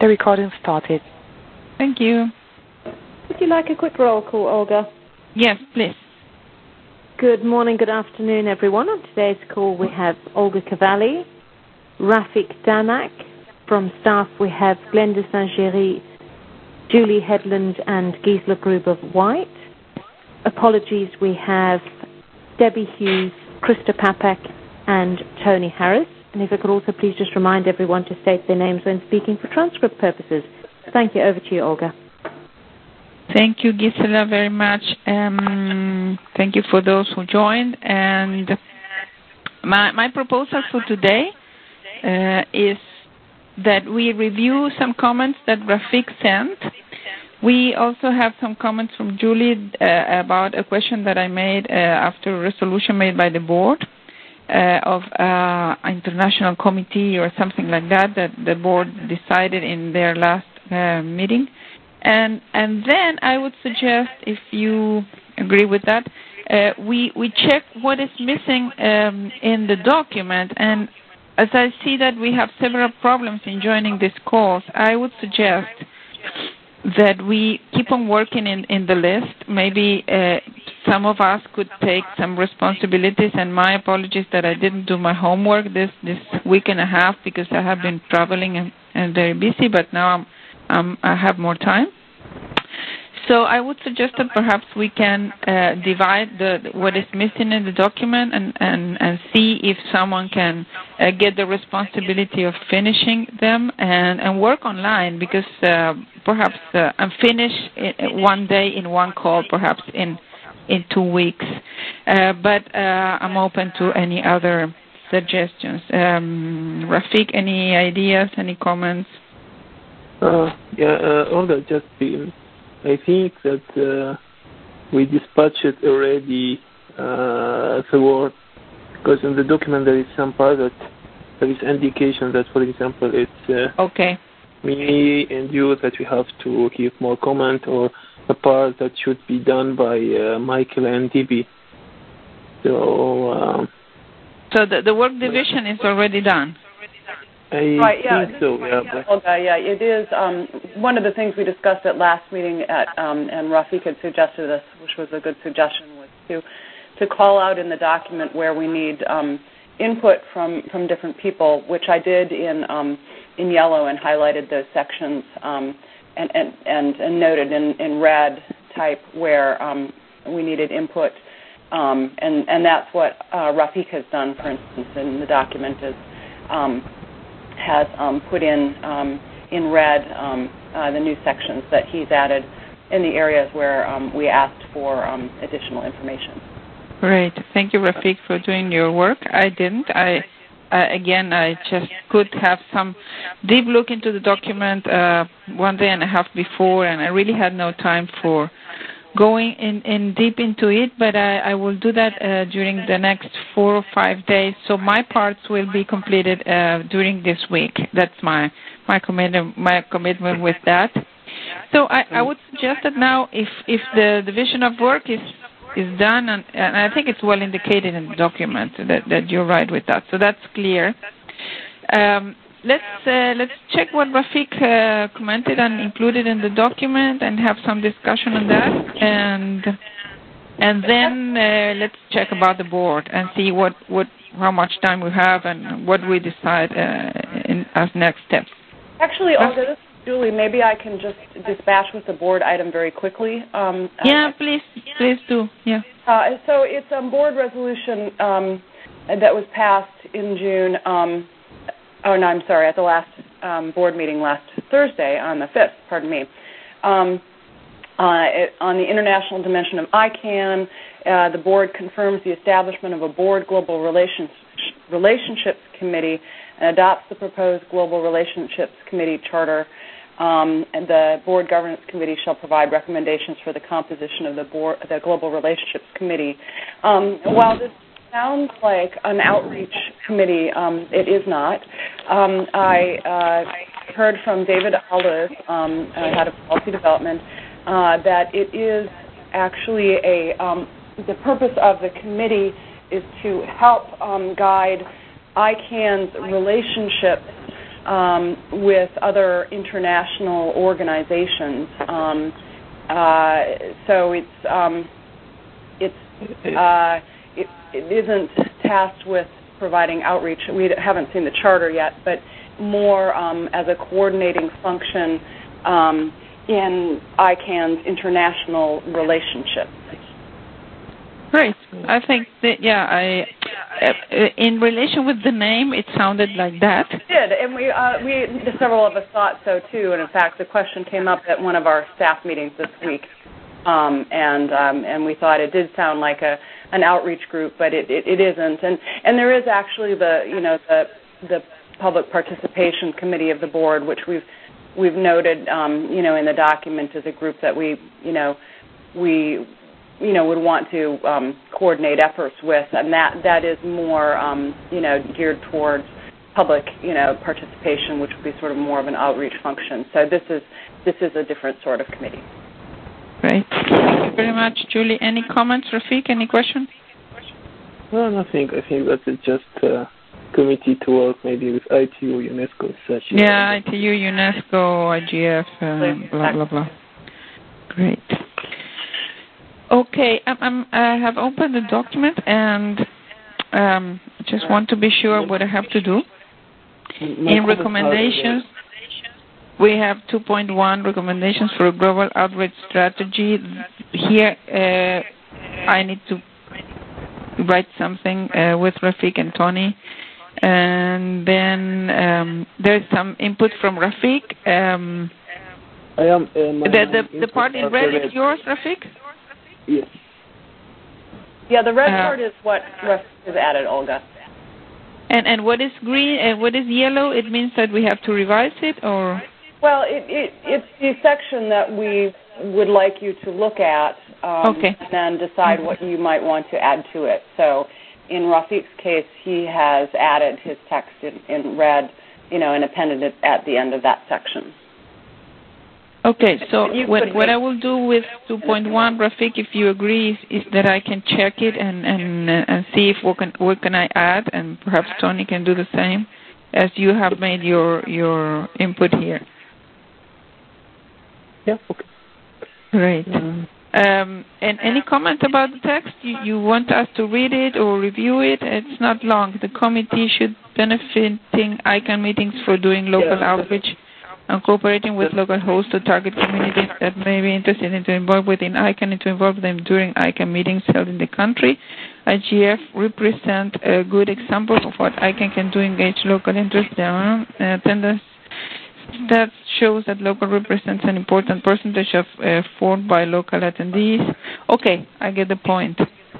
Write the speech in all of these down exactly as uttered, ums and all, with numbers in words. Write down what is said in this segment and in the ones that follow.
The recording started. Thank you. Would you like a quick roll call, Olga? Yes, please. Good morning, good afternoon, everyone. On today's call, we have Olga Cavalli, Rafik Damak. From staff, we have Glenda Saint-Géry, Julie Headland, and Gisela Gruber-White. Apologies, we have Debbie Hughes, Krista Papak, and Tony Harris. And if I could also please just remind everyone to state their names when speaking for transcript purposes. Thank you. Over to you, Olga. Thank you, Gisela, very much. Um, thank you for those who joined. And my, my proposal for today uh, is that we review some comments that Rafik sent. We also have some comments from Julie uh, about a question that I made uh, after a resolution made by the board uh, of uh, international committee or something like that that the board decided in their last uh, meeting. And and then I would suggest, if you agree with that, uh, we we check what is missing um, in the document. And as I see that we have several problems in joining these calls, I would suggest that we keep on working in, in the list. Maybe uh, some of us could take some responsibilities, and my apologies that I didn't do my homework this, this week and a half because I have been traveling and, and very busy, but now I'm, um, I have more time. So I would suggest that perhaps we can uh, divide the, what is missing in the document and, and, and see if someone can uh, get the responsibility of finishing them and, and work online, because uh, perhaps uh, and finish one day in one call, perhaps in in two weeks. Uh, but uh, I'm open to any other suggestions. Um, Rafik, any ideas, any comments? Uh, yeah, uh, Olga, just the, I think that uh, we dispatched it already uh, the word, because in the document there is some part that there is indication that, for example, it's uh, okay. me and you that we have to give more comment, or a part that should be done by uh, Michael and Debbie. So, um, so the, the work division is already done. I right, yeah, think so, yeah. yeah, Olga, yeah, it is. Um, one of the things we discussed at last meeting, at, um, and Rafik had suggested this, which was a good suggestion, was to to call out in the document where we need um, input from, from different people, which I did in um, in yellow and highlighted those sections um, and, and, and, and noted in, in red type where um, we needed input. Um, and, and that's what uh, Rafik has done, for instance, in the document is um, has um, put in um, in red um, uh, the new sections that he's added in the areas where um, we asked for um, additional information. Great. Thank you, Rafik, for doing your work. I didn't. I uh, again, I just could have some deep look into the document uh, one day and a half before, and I really had no time for going in, in deep into it, but I, I will do that uh, during the next four or five days. So my parts will be completed uh, during this week. That's my my commitment my commitment with that. So I, I would suggest that now, if if the division of work is is done, and, and I think it's well indicated in the document that, that you're right with that. So that's clear. Um, Let's uh, let's check what Rafik uh, commented and included in the document, and have some discussion on that, and and then uh, let's check about the board and see what, what how much time we have and what we decide uh, in, as next steps. Actually, Olga, this is Julie. Maybe I can just dispatch with the board item very quickly. Um, yeah, uh, please, please do. Yeah. Uh, so it's a board resolution um, that was passed in June. Um, Oh, no, I'm sorry, at the last um, board meeting last Thursday on the fifth, pardon me, um, uh, it, on the international dimension of I CANN, uh, the board confirms the establishment of a board global relations, relationships committee and adopts the proposed global relationships committee charter. Um, and the board governance committee shall provide recommendations for the composition of the board, the global relationships committee. Um, while this sounds like an outreach committee, um, it is not. Um, I uh, heard from David Olive, um, uh, head of policy development, uh, that it is actually a, um, the purpose of the committee is to help um, guide I CANN's relationships um, with other international organizations. Um, uh, so it's um, it's uh, it, it isn't tasked with providing outreach. We haven't seen the charter yet, but more um, as a coordinating function um, in I CAN's international relationships. Great. I think that, yeah, I, uh, in relation with the name, it sounded like that. It did, and we, uh, we, several of us thought so too, and in fact, the question came up at one of our staff meetings this week, um, and um, and we thought it did sound like a an outreach group, but it, it, it isn't, and and there is actually the, you know, the the public participation committee of the board, which we've we've noted, um, you know, in the document as a group that we, you know, we. you know, would want to um, coordinate efforts with, and that, that is more, um, you know, geared towards public, you know, participation, which would be sort of more of an outreach function. So this is this is a different sort of committee. Great. Thank you very much, Julie. Any comments, Rafiq? Any questions? No, nothing. I think that is just a committee to work maybe with I T U, UNESCO, such. Yeah, I T U, UNESCO, I G F, uh, blah, blah, blah. Great. Okay, I'm, I'm, I have opened the document and um, just want to be sure what I have to do. In recommendations, we have two point one recommendations for a global outreach strategy. Here, uh, I need to write something uh, with Rafiq and Tony. And then um, there's some input from Rafiq. Um, I am. Uh, the the, the part in red is yours, Rafiq? Yes. Yeah, the red uh, part is what Rafiq has added, Olga. And and what is green and what is yellow? It means that we have to revise it, or? Well, it, it, it's the section that we would like you to look at um, okay. and then decide what you might want to add to it. So in Rafiq's case, he has added his text in, in red, you know, and appended it at the end of that section. Okay, so what, what I will do with two point one, Rafiq, if you agree, is, is that I can check it and and, uh, and see if what can what can I add, and perhaps Tony can do the same, as you have made your your input here. Yeah. Okay. Great. Um, and any comment about the text? You, you want us to read it or review it? It's not long. The committee should benefiting I CAN meetings for doing local yeah. outreach and cooperating with local hosts to target communities that may be interested in to involve within I CAN and to involve them during I CAN meetings held in the country. I G F represent a good example of what I CAN can do to engage local interest. Uh, attendance that shows that local represents an important percentage of uh, formed by local attendees. Okay, I get the point.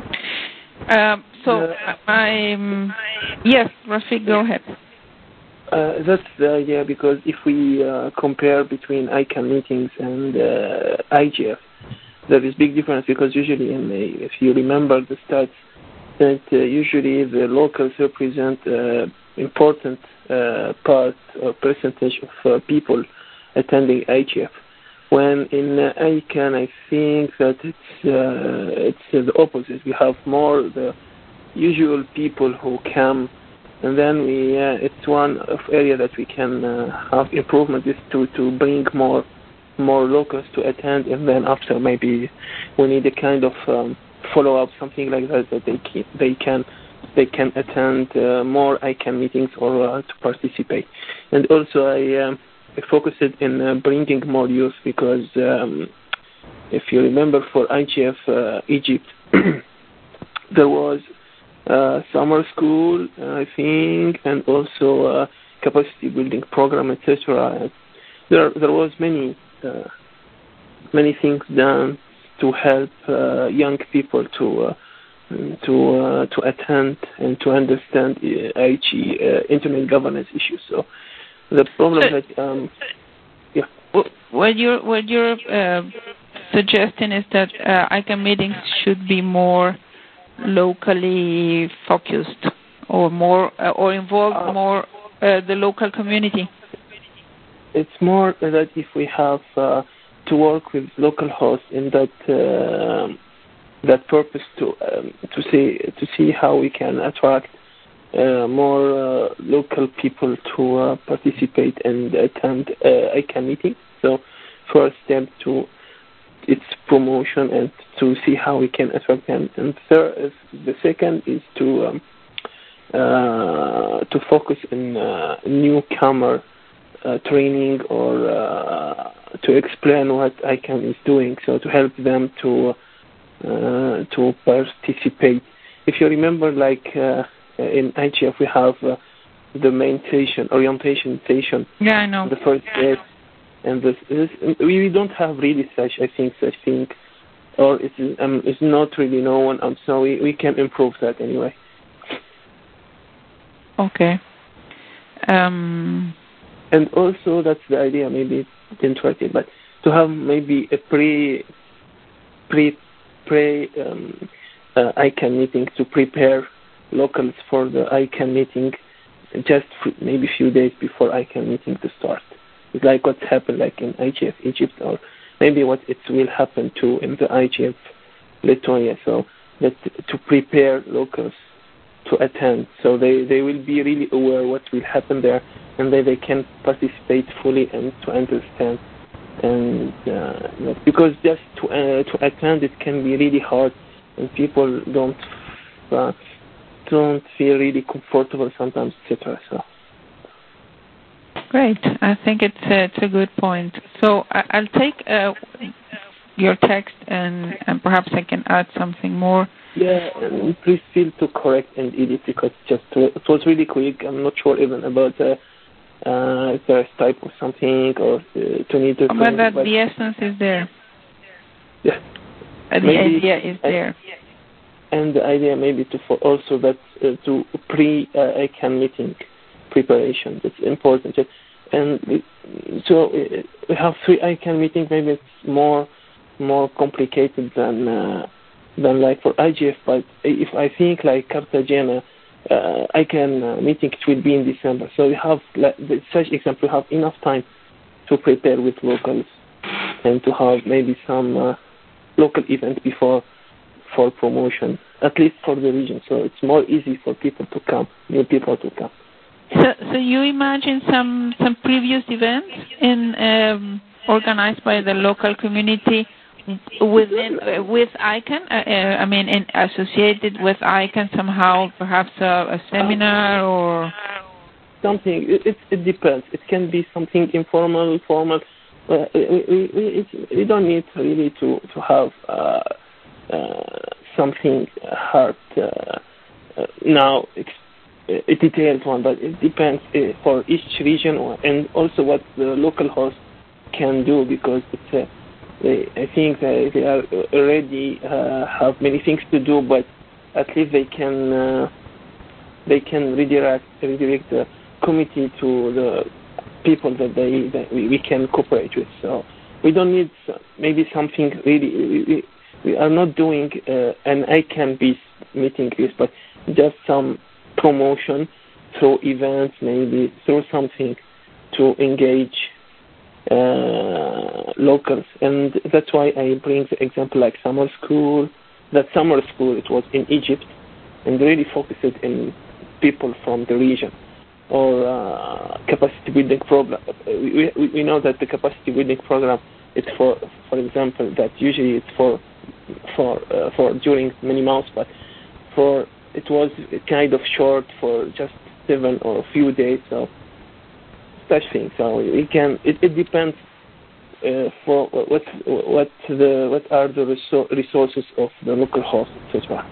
Uh, so, uh, I'm yes, Rafiq, go ahead. Uh, that's the idea, because if we uh, compare between I CAN meetings and uh, I G F, there is big difference, because usually, in the, if you remember the stats, that uh, usually the locals represent uh, important uh, part or percentage of uh, people attending I G F. When in uh, I CAN, I think that it's uh, it's uh, the opposite. We have more the usual people who come. And then we, uh, it's one of area that we can uh, have improvement is to, to bring more more locals to attend, and then after maybe we need a kind of um, follow up, something like that, that they can they can they can attend uh, more I CAN meetings or uh, to participate. And also I, um, I focused in uh, bringing more youth, because um, if you remember for I G F uh, Egypt there was Uh, summer school, uh, I think, and also uh, capacity building program, et cetera. There, there was many, uh, many things done to help uh, young people to uh, to uh, to attend and to understand uh, I G uh, internet governance issues. So the problem so, that um, yeah. What you're what you're uh, suggesting is that uh, I CAN meetings should be more locally focused, or more uh, or involve uh, more uh, the local community. It's more that if we have uh, to work with local hosts in that uh, that purpose to um, to see to see how we can attract uh, more uh, local people to uh, participate and attend uh, I C A N meeting. So first step to its promotion and to see how we can attract them. And third, the second is to um, uh, to focus in uh, newcomer uh, training or uh, to explain what I C A N is doing, so to help them to uh, to participate. If you remember, like uh, in I G F, we have uh, the main session, orientation session. Yeah, I know. The first day. And this, this, we don't have really such, I think, such thing, or it's, um, it's not really known, um, so we, we can improve that anyway. Okay. Um, and also, that's the idea, maybe it's interesting, but to have maybe a pre, pre, pre um, uh, I C A N meeting to prepare locals for the I C A N meeting just maybe a few days before I C A N meeting to start. It's like what's happened like in I G F Egypt, or maybe what it will happen to in the I G F Lithuania. So that to prepare locals to attend, so they, they will be really aware what will happen there, and then they can participate fully and to understand. And uh, because just to uh, to attend, it can be really hard, and people don't uh, don't feel really comfortable sometimes, et cetera. So. Great. I think it's a, it's a good point. So I, I'll take uh, your text and, and perhaps I can add something more. Yeah, and please feel to correct and edit because just it was really quick. I'm not sure even about the uh, if there's type or something or uh, to need to. But that but the essence is there. Yeah. Uh, the maybe, idea is there. And the idea maybe to for also that uh, to pre uh, I C A N meeting preparation. That's important. And so we have three I C A N meetings. Maybe it's more more complicated than uh, than like for I G F. But if I think like Cartagena uh, I C A N uh, meeting, it will be in December. So we have like such example. We have enough time to prepare with locals and to have maybe some uh, local event before for promotion, at least for the region. So it's more easy for people to come, new people to come. So, so you imagine some some previous events in um, organized by the local community within uh, with I C A N. Uh, uh, I mean, in, associated with I C A N somehow, perhaps a, a seminar or something. It, it it depends. It can be something informal, formal. Uh, we, we, we, we don't need really to to have uh, uh, something hard uh, uh, now. A detailed one, but it depends uh, for each region, or, and also what the local host can do, because it's uh, they, I think that they are already uh, have many things to do, but at least they can uh, they can redirect redirect the committee to the people that they that we, we can cooperate with. So we don't need maybe something really. We, we are not doing uh, an I C A N-based meeting list, but just some promotion through events, maybe through something to engage uh, locals. And that's why I bring the example like summer school. That summer school, it was in Egypt and really focused in people from the region. Or uh, capacity building program. We, we, we know that the capacity building program is for, for example, that usually it's for for uh, for during many months, but for it was kind of short for just seven or a few days, so such things. So we can. It, it depends uh, for what what the what are the resor- resources of the local host, et cetera.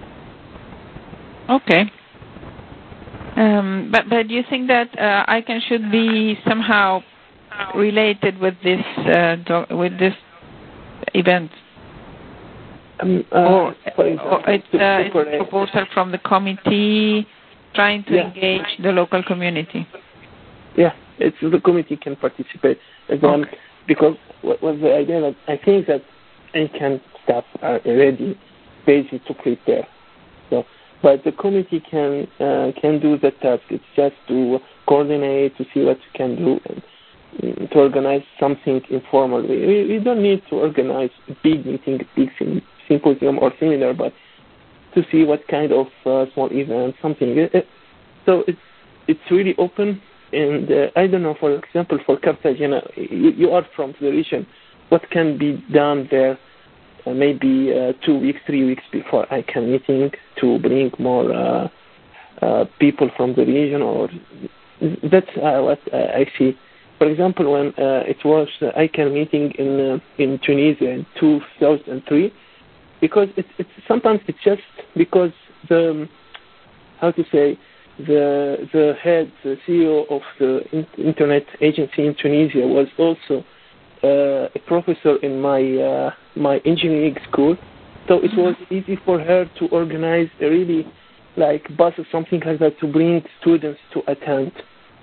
Okay. Um, but but do you think that uh, I C A N should be somehow related with this uh, do- with this event? Um, uh, or, for example, or it's, uh, it's a proposal from the committee trying to yeah. engage the local community. Yeah, it's the committee can participate as well, okay. Because what was the idea that I think that I C A N staff are already busy to prepare. So, but the committee can uh, can do the task. It's just to coordinate, to see what we can do, and to organize something informal. We, we don't need to organize a big meeting, a big symposium or seminar, but to see what kind of uh, small event, something. So it's it's really open. And uh, I don't know, for example, for Cartagena, you, you are from the region. What can be done there? Uh, maybe uh, two weeks, three weeks before I C A N meeting to bring more uh, uh, people from the region, or that's uh, what uh, I see. For example, when uh, it was uh, I C A N meeting in uh, in Tunisia in two thousand three, because it's it's sometimes it's just because the how to say the the head the C E O of the internet agency in Tunisia was also uh, a professor in my uh, my engineering school, so it was easy for her to organize a really like bus or something like that to bring students to attend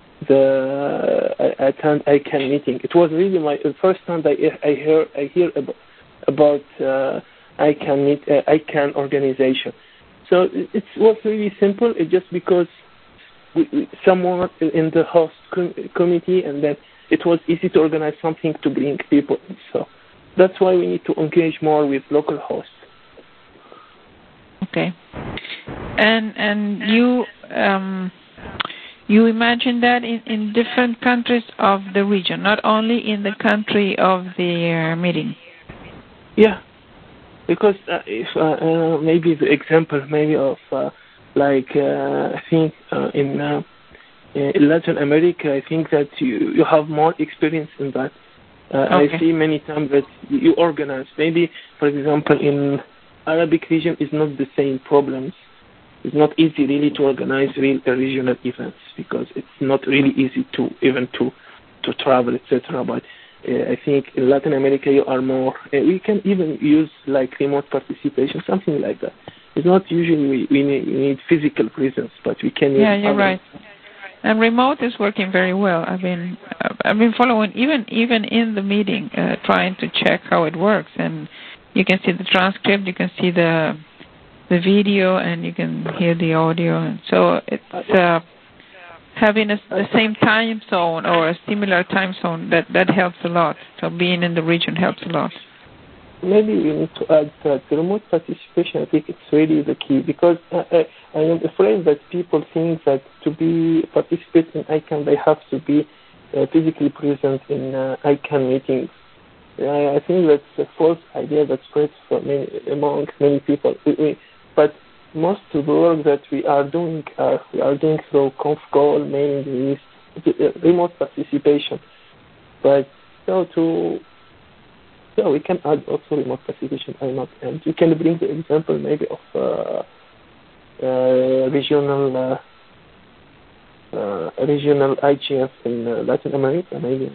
the uh, attend I C A N meeting. It was really my the first time I I hear I hear about about uh, I C A N meet, uh, I C A N organization. So it was really simple. It's just because we, we, someone in the host com- committee, and then it was easy to organize something to bring people. So that's why we need to engage more with local hosts. Okay. And and you um, you imagine that in, in different countries of the region, not only in the country of the uh, meeting. Yeah. Because uh, if uh, uh, maybe the example maybe of uh, like uh, I think uh, in, uh, in Latin America, I think that you, you have more experience in that. Uh, Okay. I see many times that you organize. Maybe, for example, in Arabic region is not the same problems. It's not easy really to organize real regional events because it's not really easy to even to to travel, et cetera. But Uh, I think in Latin America you are more, uh, we can even use like remote participation, something like that. It's not usually we, we, need, we need physical presence, but we can use Yeah, you're other. right. And remote is working very well. I've been I've been following even even in the meeting, uh, trying to check how it works, and you can see the transcript, you can see the the video, and you can hear the audio, and so it's. Uh, Having a, the same time zone or a similar time zone, that, that helps a lot. So being in the region helps a lot. Maybe we need to add that the remote participation, I think it's really the key, because uh, I, I am afraid that people think that to be participate in I C A N, they have to be uh, physically present in uh, I C A N meetings. Uh, I think that's a false idea that spreads for many, among many people. We, we, but most of the work that we are doing, uh, we are doing through conf call, mailing list, remote participation. But so to, so we can add also remote participation, I not, and you can bring the example maybe of uh, uh, regional, uh, uh, regional I G F in uh, Latin America, maybe.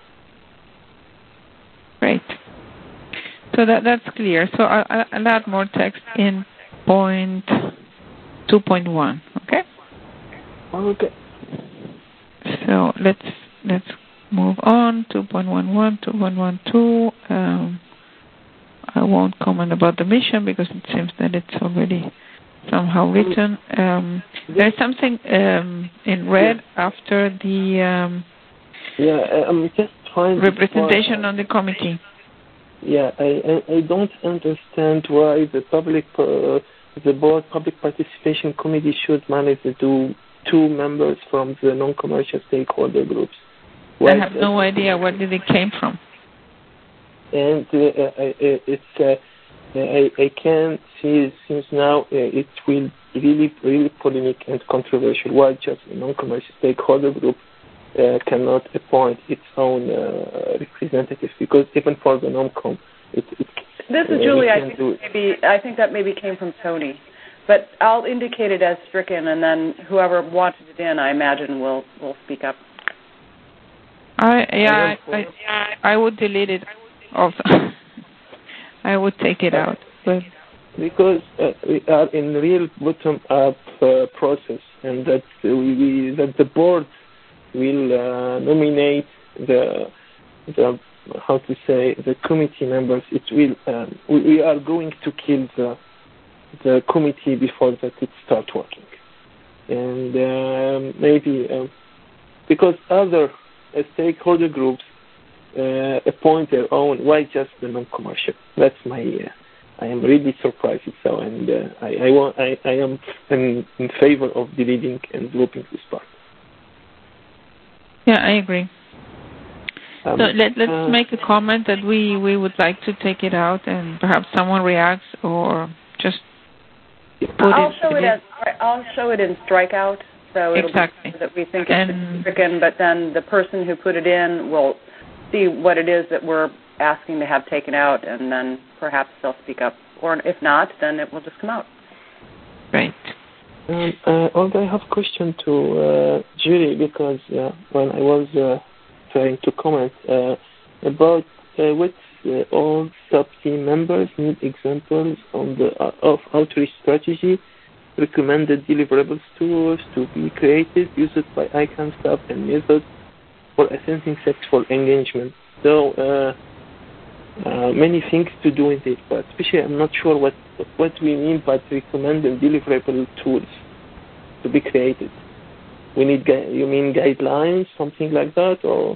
Great. So that that's clear. So I'll, I'll add more text in point two point one. Okay. Okay. So let's let's move on. two point one one, two point one two. Um, I won't comment about the mission because it seems that it's already somehow written. Um, there's something um, in red yeah. after the um, yeah. I'm just trying representation on the committee. Yeah, I, I, I don't understand why the public uh, the board public participation committee should manage to do two members from the non-commercial stakeholder groups. Why I have no idea where did it came from. And uh, uh, it's uh, I, I can see since now uh, it will really really polemic and controversial. Why just a non-commercial stakeholder group uh, cannot appoint its own uh, representative? Because even for the non-com, it, it this is uh, Julie. I think maybe I think that maybe came from Tony. But I'll indicate it as stricken, and then whoever wanted it in, I imagine, will will speak up. I yeah, I, I, I would delete it also. I would take it out, but because uh, we are in real bottom-up uh, process, and that we, we that the board will uh, nominate the the how to say the committee members. It will um, we, we are going to kill the the committee before that it starts working, and um, maybe um, because other uh, stakeholder groups uh, appoint their own. Why just the non-commercial? That's my uh, I am really surprised. So, and uh, I, I want, I, I am in, in favor of deleting and dropping this part. Yeah, I agree. Um, so let, let's uh, make a comment that we, we would like to take it out, and perhaps someone reacts or just put I'll it. show it as I'll show it in strikeout, so it'll exactly. be that we think it's and, stricken. But then the person who put it in will see what it is that we're asking to have taken out, and then perhaps they'll speak up. Or if not, then it will just come out. Right. Um, uh, Olga, I have a question to uh, Julie, because uh, when I was uh, trying to comment uh, about uh, what uh, all sub-team members need examples on the uh, of outreach strategy, recommended deliverables tools to be created, used by ICANN staff, and methods for assessing successful engagement. So uh, uh, many things to do with it, but especially I'm not sure what what we mean by recommended deliverable tools to be created. We need you mean guidelines, something like that, or?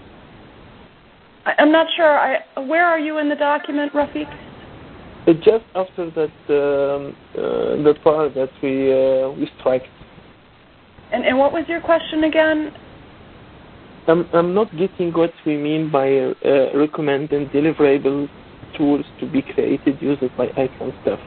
I'm not sure. I, where are you in the document, Rafiq? Uh, just after that, um, uh, the part that we uh, we strike. And and what was your question again? I'm I'm not getting what we mean by uh, recommended deliverable tools to be created used by ICANN staff.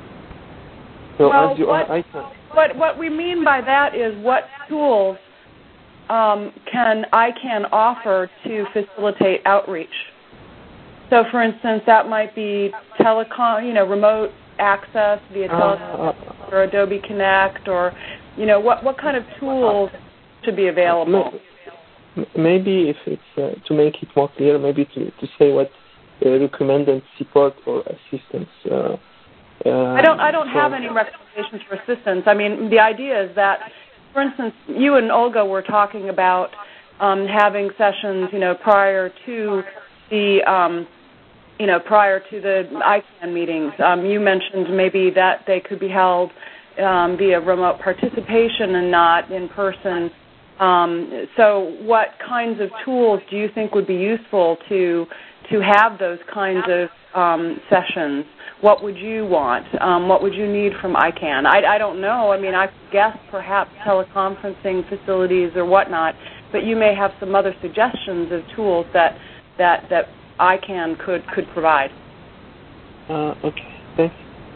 So well, as you what, are ICANN. What what we mean by that is what tools um, can ICANN offer to facilitate outreach. So, for instance, that might be telecom, you know, remote access via telecom uh, or Adobe Connect, or you know, what what kind of tools should be available? Maybe if it's uh, to make it more clear, maybe to, to say what uh, recommended support or assistance. Uh, uh, I don't I don't have any recommendations for assistance. I mean, the idea is that, for instance, you and Olga were talking about um, having sessions, you know, prior to the, um, you know, prior to the ICANN meetings. Um, you mentioned maybe that they could be held um, via remote participation and not in person. Um, so, what kinds of tools do you think would be useful to to have those kinds of um, sessions? What would you want? Um, what would you need from ICANN? I, I don't know. I mean, I guess perhaps teleconferencing facilities or whatnot, but you may have some other suggestions of tools that that, that ICANN could, could provide. Uh, okay, thanks.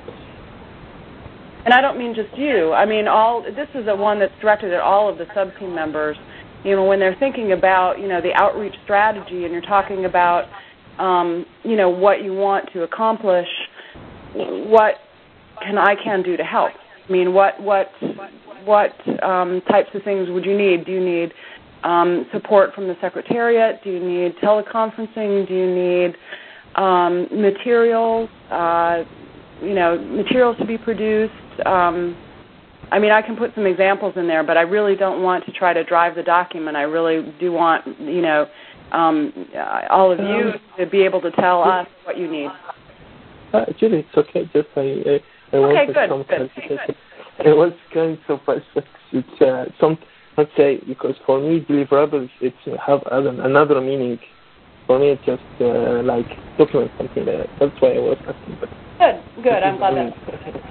And I don't mean just you. I mean, all. This is a one that's directed at all of the sub-team members. You know, when they're thinking about, you know, the outreach strategy, and you're talking about, um, you know, what you want to accomplish, what can ICANN do to help? I mean, what what what um, types of things would you need? Do you need um, support from the Secretariat? Do you need teleconferencing? Do you need um, materials? Uh, you know, materials to be produced. Um, I mean, I can put some examples in there, but I really don't want to try to drive the document. I really do want, you know, um, all of you to be able to tell us what you need. Uh, Julie, it's okay. Just I, I, I okay, wanted good, some good. clarification. I was kind of surprised. It's uh, some, let's say, because for me, deliverables, it's have another meaning. For me, it's just uh, like document something like that. That's why I was asking. But good, good. I'm glad that.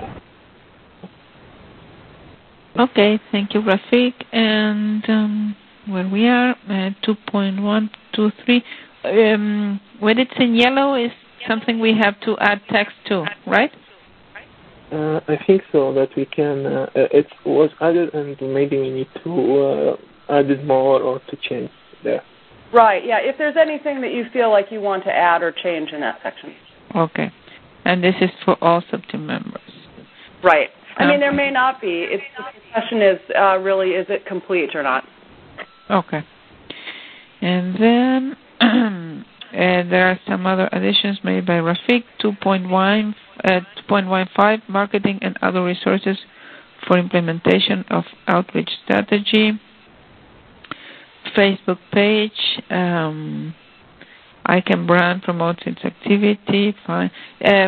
Okay, thank you, Rafiq. And um, where we are, uh, two point one two three. Um, when it's in yellow is something we have to add text to, right? Uh, I think so, that we can, uh, it was added and maybe we need to uh, add it more or to change there. Right, yeah, if there's anything that you feel like you want to add or change in that section. Okay, and this is for all sub-team members. Right. I mean, okay. there may not be. It's, the question is uh, really, is it complete or not? Okay. And then uh, there are some other additions made by Rafiq, two point one, uh, two point fifteen, marketing and other resources for implementation of outreach strategy. Facebook page, um, ICANN brand promotes its activity. Fine. Uh,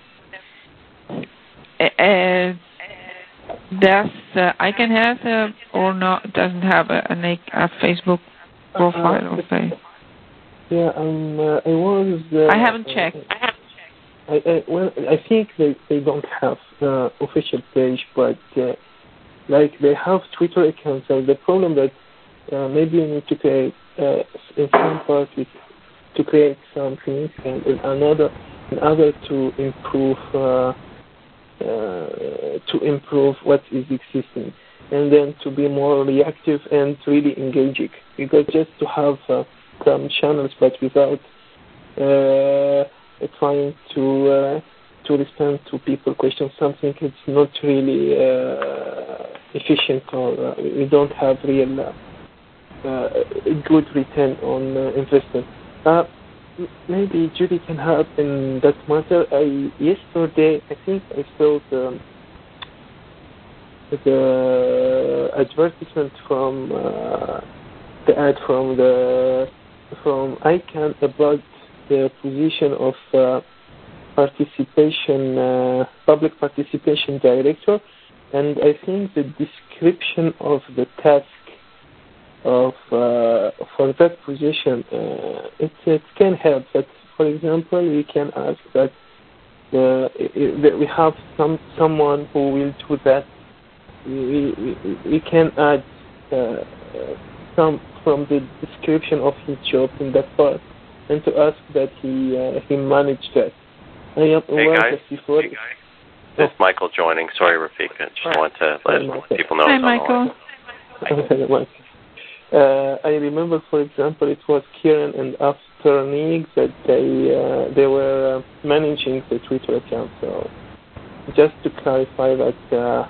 uh, does uh, ICANN has a, or not doesn't have a, a, a Facebook profile uh, or page? Yeah, um, uh, I was. Uh, I haven't checked. I, I, well, I think they, they don't have uh, official page, but uh, like they have Twitter accounts. So the problem that uh, maybe you need to create uh, in some part with, to create something, and in another, in order to improve uh, uh, to improve what is existing, and then to be more reactive and really engaging. Because just to have uh, some channels, but without uh, trying to uh, to respond to people question something, it's not really uh, efficient, or uh, we don't have real uh, uh, good return on uh, investment. Uh, maybe Judy can help in that matter. I, yesterday, I think I saw the, the advertisement from uh, the ad from the from ICANN about the position of uh, participation, uh, public participation director, and I think the description of the task of uh, for that position, uh, it, it can help. That, for example, we can ask that, uh, that we have some someone who will do that. We we, we can add uh, some from the description of his job in that part, and to ask that he uh, he managed that. I am hey guys, before. hey guys. This is Michael joining. Sorry, Rafik. I just want to let Hi, people know. Hi, Michael. Hi. Uh, I remember, for example, it was Kieran and Afternig that they uh, they were uh, managing the Twitter account. So just to clarify that uh,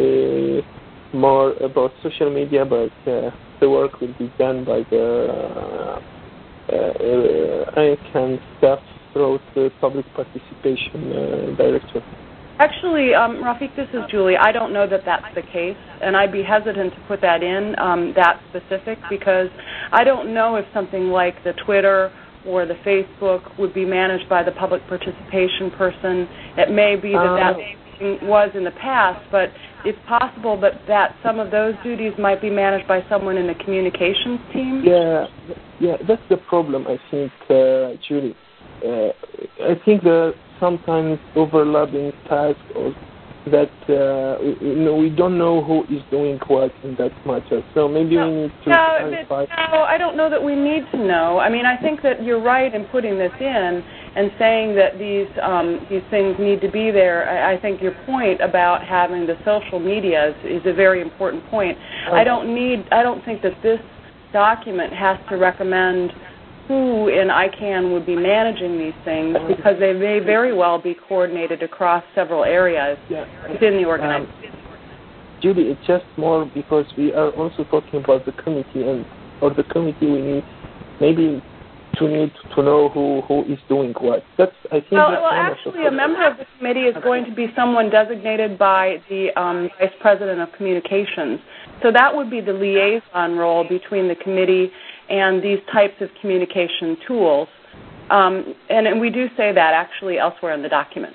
uh, more about social media, but uh, the work will be done by the uh, uh, ICANN staff through the public participation uh, director. Actually, um, Rafik, this is Julie. I don't know that that's the case, and I'd be hesitant to put that in, um, that specific, because I don't know if something like the Twitter or the Facebook would be managed by the public participation person. It may be that that uh, was in the past, but it's possible that, that some of those duties might be managed by someone in the communications team. Yeah, yeah, that's the problem, I think, uh, Julie. Uh, I think there are sometimes overlapping tasks, or that uh, we, you know, we don't know who is doing what in that matter. So maybe no, we need to no, clarify. No, I don't know that we need to know. I mean, I think that you're right in putting this in and saying that these um, these things need to be there. I, I think your point about having the social media is, is a very important point. Okay. I don't need. I don't think that this document has to recommend who in ICANN would be managing these things, because they may very well be coordinated across several areas yeah. within the organization. Um, Judy, it's just more because we are also talking about the committee, and for the committee we need maybe to need to know who, who is doing what. That's I think. Well, that's well actually, a member of the committee is going to be someone designated by the um, Vice President of Communications. So that would be the liaison role between the committee and these types of communication tools. Um, and, and we do say that actually elsewhere in the document.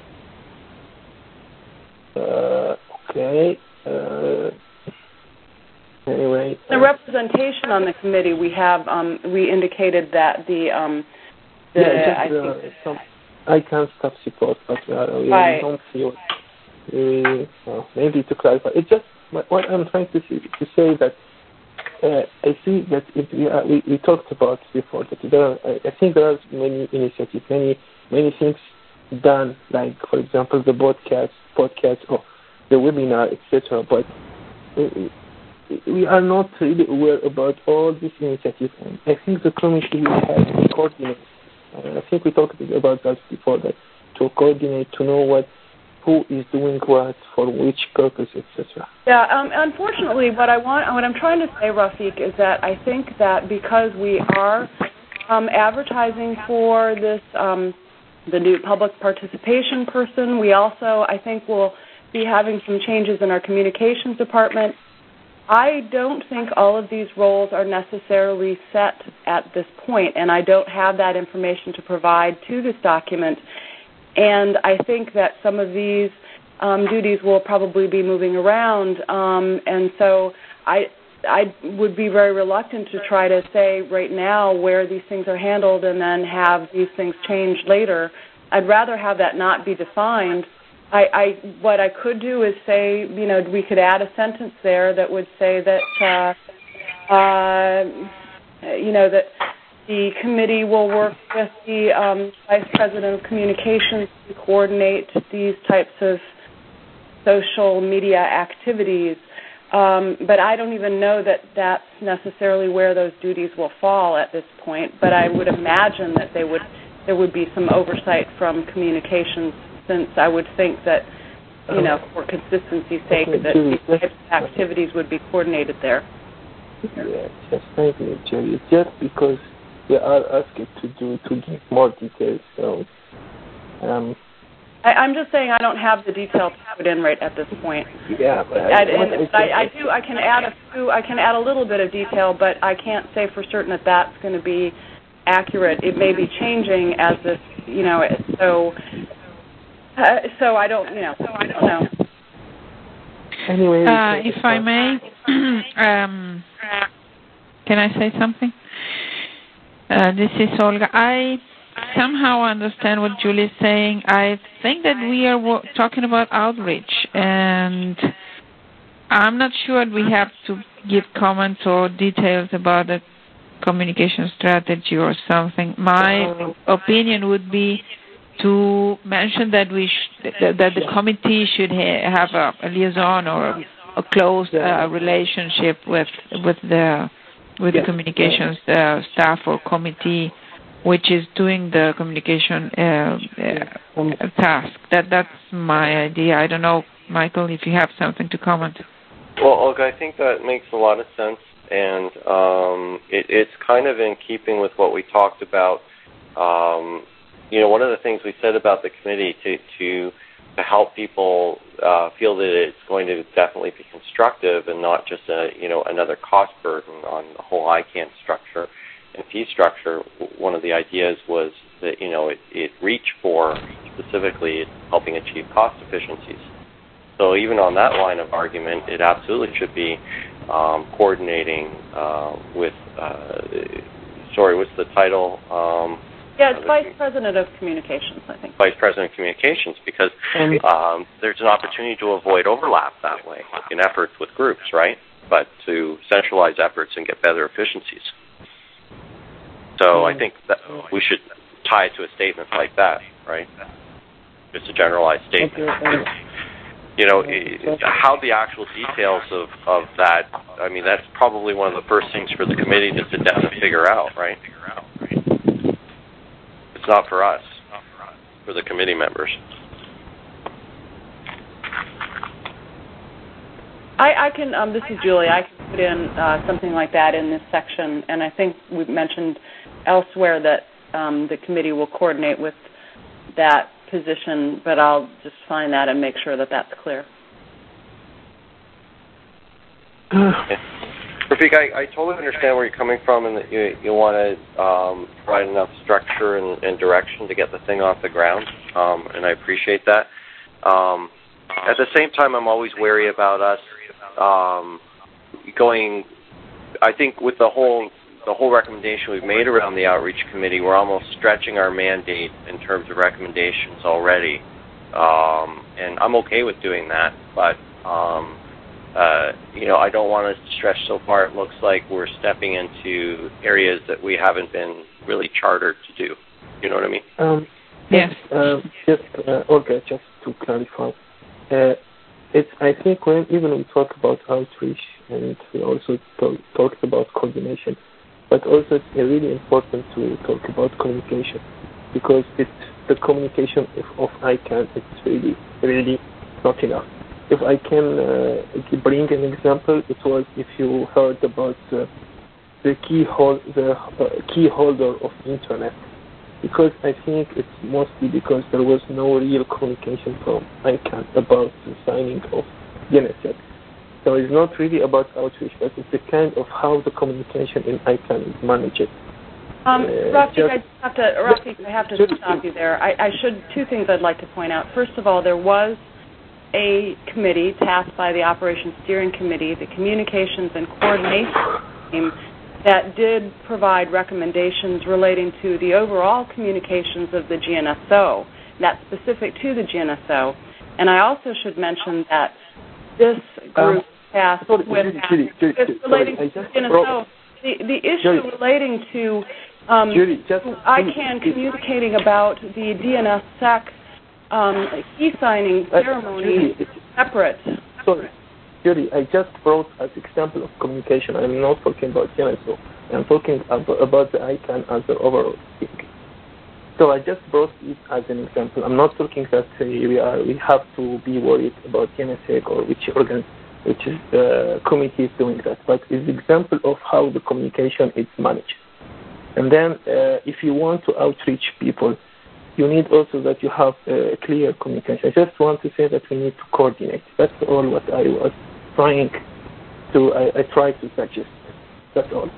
Uh, okay. Uh, anyway. The uh, representation on the committee, we have, um, we indicated that the, um, the yeah, just, I uh, think, some, I can't stop support, but uh, we right. don't feel we, uh, maybe to clarify. It's just what I'm trying to, see, to say that Uh, I see that if we, are, we, we talked about before that there are, I think there are many initiatives, many many things done, like for example the podcast, podcast or the webinar, et cetera. But we, we are not really aware about all these initiatives. And I think the committee will have to coordinate. Uh, I think we talked about that before, that to coordinate, to know what. Who is doing what, for which purpose, et cetera. Yeah, um, unfortunately, what I want, what I'm trying to say, Rafik, is that I think that because we are um, advertising for this, um, the new public participation person, we also, I think, will be having some changes in our communications department. I don't think all of these roles are necessarily set at this point, and I don't have that information to provide to this document. And I think that some of these um, duties will probably be moving around, um, and so I I would be very reluctant to try to say right now where these things are handled and then have these things changed later. I'd rather have that not be defined. I, I what I could do is say, you know, we could add a sentence there that would say that, uh, uh, you know, that the committee will work with the um, Vice President of Communications to coordinate these types of social media activities. Um, but I don't even know that that's necessarily where those duties will fall at this point. But I would imagine that they would there would be some oversight from communications, since I would think that, you know, for consistency's sake, that these types of activities would be coordinated there. Yeah, just thank you, Jerry. Just because we are asked to do to give more details, so. Um, I, I'm just saying I don't have the detail to put in right at this point. Yeah, but I, I, and I, I do. I can add a few. I can add a little bit of detail, but I can't say for certain that that's going to be accurate. It may be changing as this, you know. So, uh, so I don't, you know. So I don't know. Anyway, uh, if I may, um, can I say something? Uh, this is Olga. I somehow understand what Julie is saying. I think that we are w- talking about outreach, and I'm not sure we have to give comments or details about the communication strategy or something. My opinion would be to mention that we sh- that, that the committee should ha- have a, a liaison or a, a close uh, relationship with with the with the communications uh, staff or committee, which is doing the communication uh, uh, task. That that's my idea. I don't know, Michael, if you have something to comment. Well, Olga, I think that makes a lot of sense, and um, it, it's kind of in keeping with what we talked about. Um, you know, one of the things we said about the committee to to, to help people uh, feel that it's going to definitely be constructive and not just a you know another cost burden on the whole I CANN structure and fee structure. One of the ideas was that you know it, it reached for specifically helping achieve cost efficiencies. So even on that line of argument, it absolutely should be um, coordinating uh, with. Uh, sorry, what's the title? Um, Yeah, it's Vice President of Communications, I think. Vice President of Communications, because um, there's an opportunity to avoid overlap that way in efforts with groups, right? But to centralize efforts and get better efficiencies. So I think that we should tie it to a statement like that, right? Just a generalized statement. You know, how the actual details of, of that, I mean, that's probably one of the first things for the committee to sit down and figure out, right? It's not for us, for the committee members. I, I can, um, this is Julie, I can put in uh, something like that in this section, and I think we've mentioned elsewhere that um, the committee will coordinate with that position, but I'll just find that and make sure that that's clear. Okay. Rafiq, I, I totally understand where you're coming from and that you, you want to um, provide enough structure and, and direction to get the thing off the ground, um, and I appreciate that. Um, at the same time, I'm always wary about us um, going, I think with the whole the whole recommendation we've made around the outreach committee, we're almost stretching our mandate in terms of recommendations already. Um, and I'm okay with doing that, but um, uh, you know, I don't want to stretch so far it looks like we're stepping into areas that we haven't been really chartered to do. You know what I mean? Um, yes. Uh, just, uh, okay, just to clarify. Uh, it's, I think when even we talk about outreach and we also talk, talked about coordination, but also it's really important to talk about communication, because it's the communication of, of I CANN, it's really, really not enough. If I can uh, bring an example, it was if you heard about uh, the key hold, the uh, key holder of internet, because I think it's mostly because there was no real communication from I CANN about the signing of Genesis. So it's not really about outreach, but it's the kind of how the communication in I CANN is managed. Um, uh, Rafiq, just, I have to, Rafiq, I have to stop you there. I, I should, two things I'd like to point out. First of all, there was a committee tasked by the Operations Steering Committee, the Communications and Coordination Team, that did provide recommendations relating to the overall communications of the G N S O. that's specific to the G N S O. And I also should mention that this group um, passed sorry, with, Judy, Judy, with relating sorry, to G N S O, the, the issue Judy, relating to um, Judy, just, ICANN communicating about the D N S S E C um, key signing ceremony uh, is separate. Sorry, Judy, I just brought as example of communication. I'm not talking about G N S O. I'm talking about, about the ICANN as the overall thing. So I just brought it as an example. I'm not talking that uh, we are we have to be worried about G N S A or which organ, which is the uh, committee is doing that. But it's an example of how the communication is managed. And then uh, if you want to outreach people, you need also that you have uh, clear communication. I just want to say that we need to coordinate. That's all what I was trying to, I, I tried to suggest. That's all.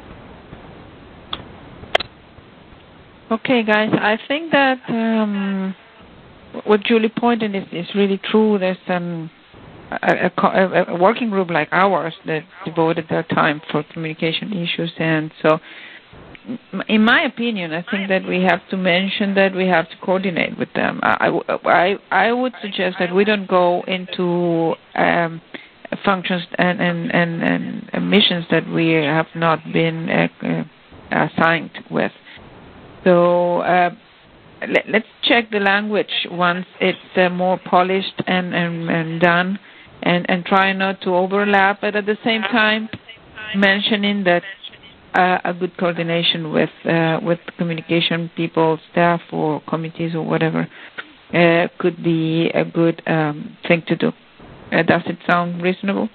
Okay, guys, I think that um, what Julie pointed is, is really true. There's um, a, a, a working group like ours that devoted their time for communication issues, and so in my opinion, I think that we have to mention that we have to coordinate with them. I, I, I would suggest that we don't go into um, functions and, and, and, and missions that we have not been uh, assigned with. So uh, let, let's check the language once it's uh, more polished and, and, and done, and, and try not to overlap, but at the same time mentioning that Uh, a good coordination with uh, with communication people, staff, or committees, or whatever uh, could be a good um, thing to do. Uh, does it sound reasonable?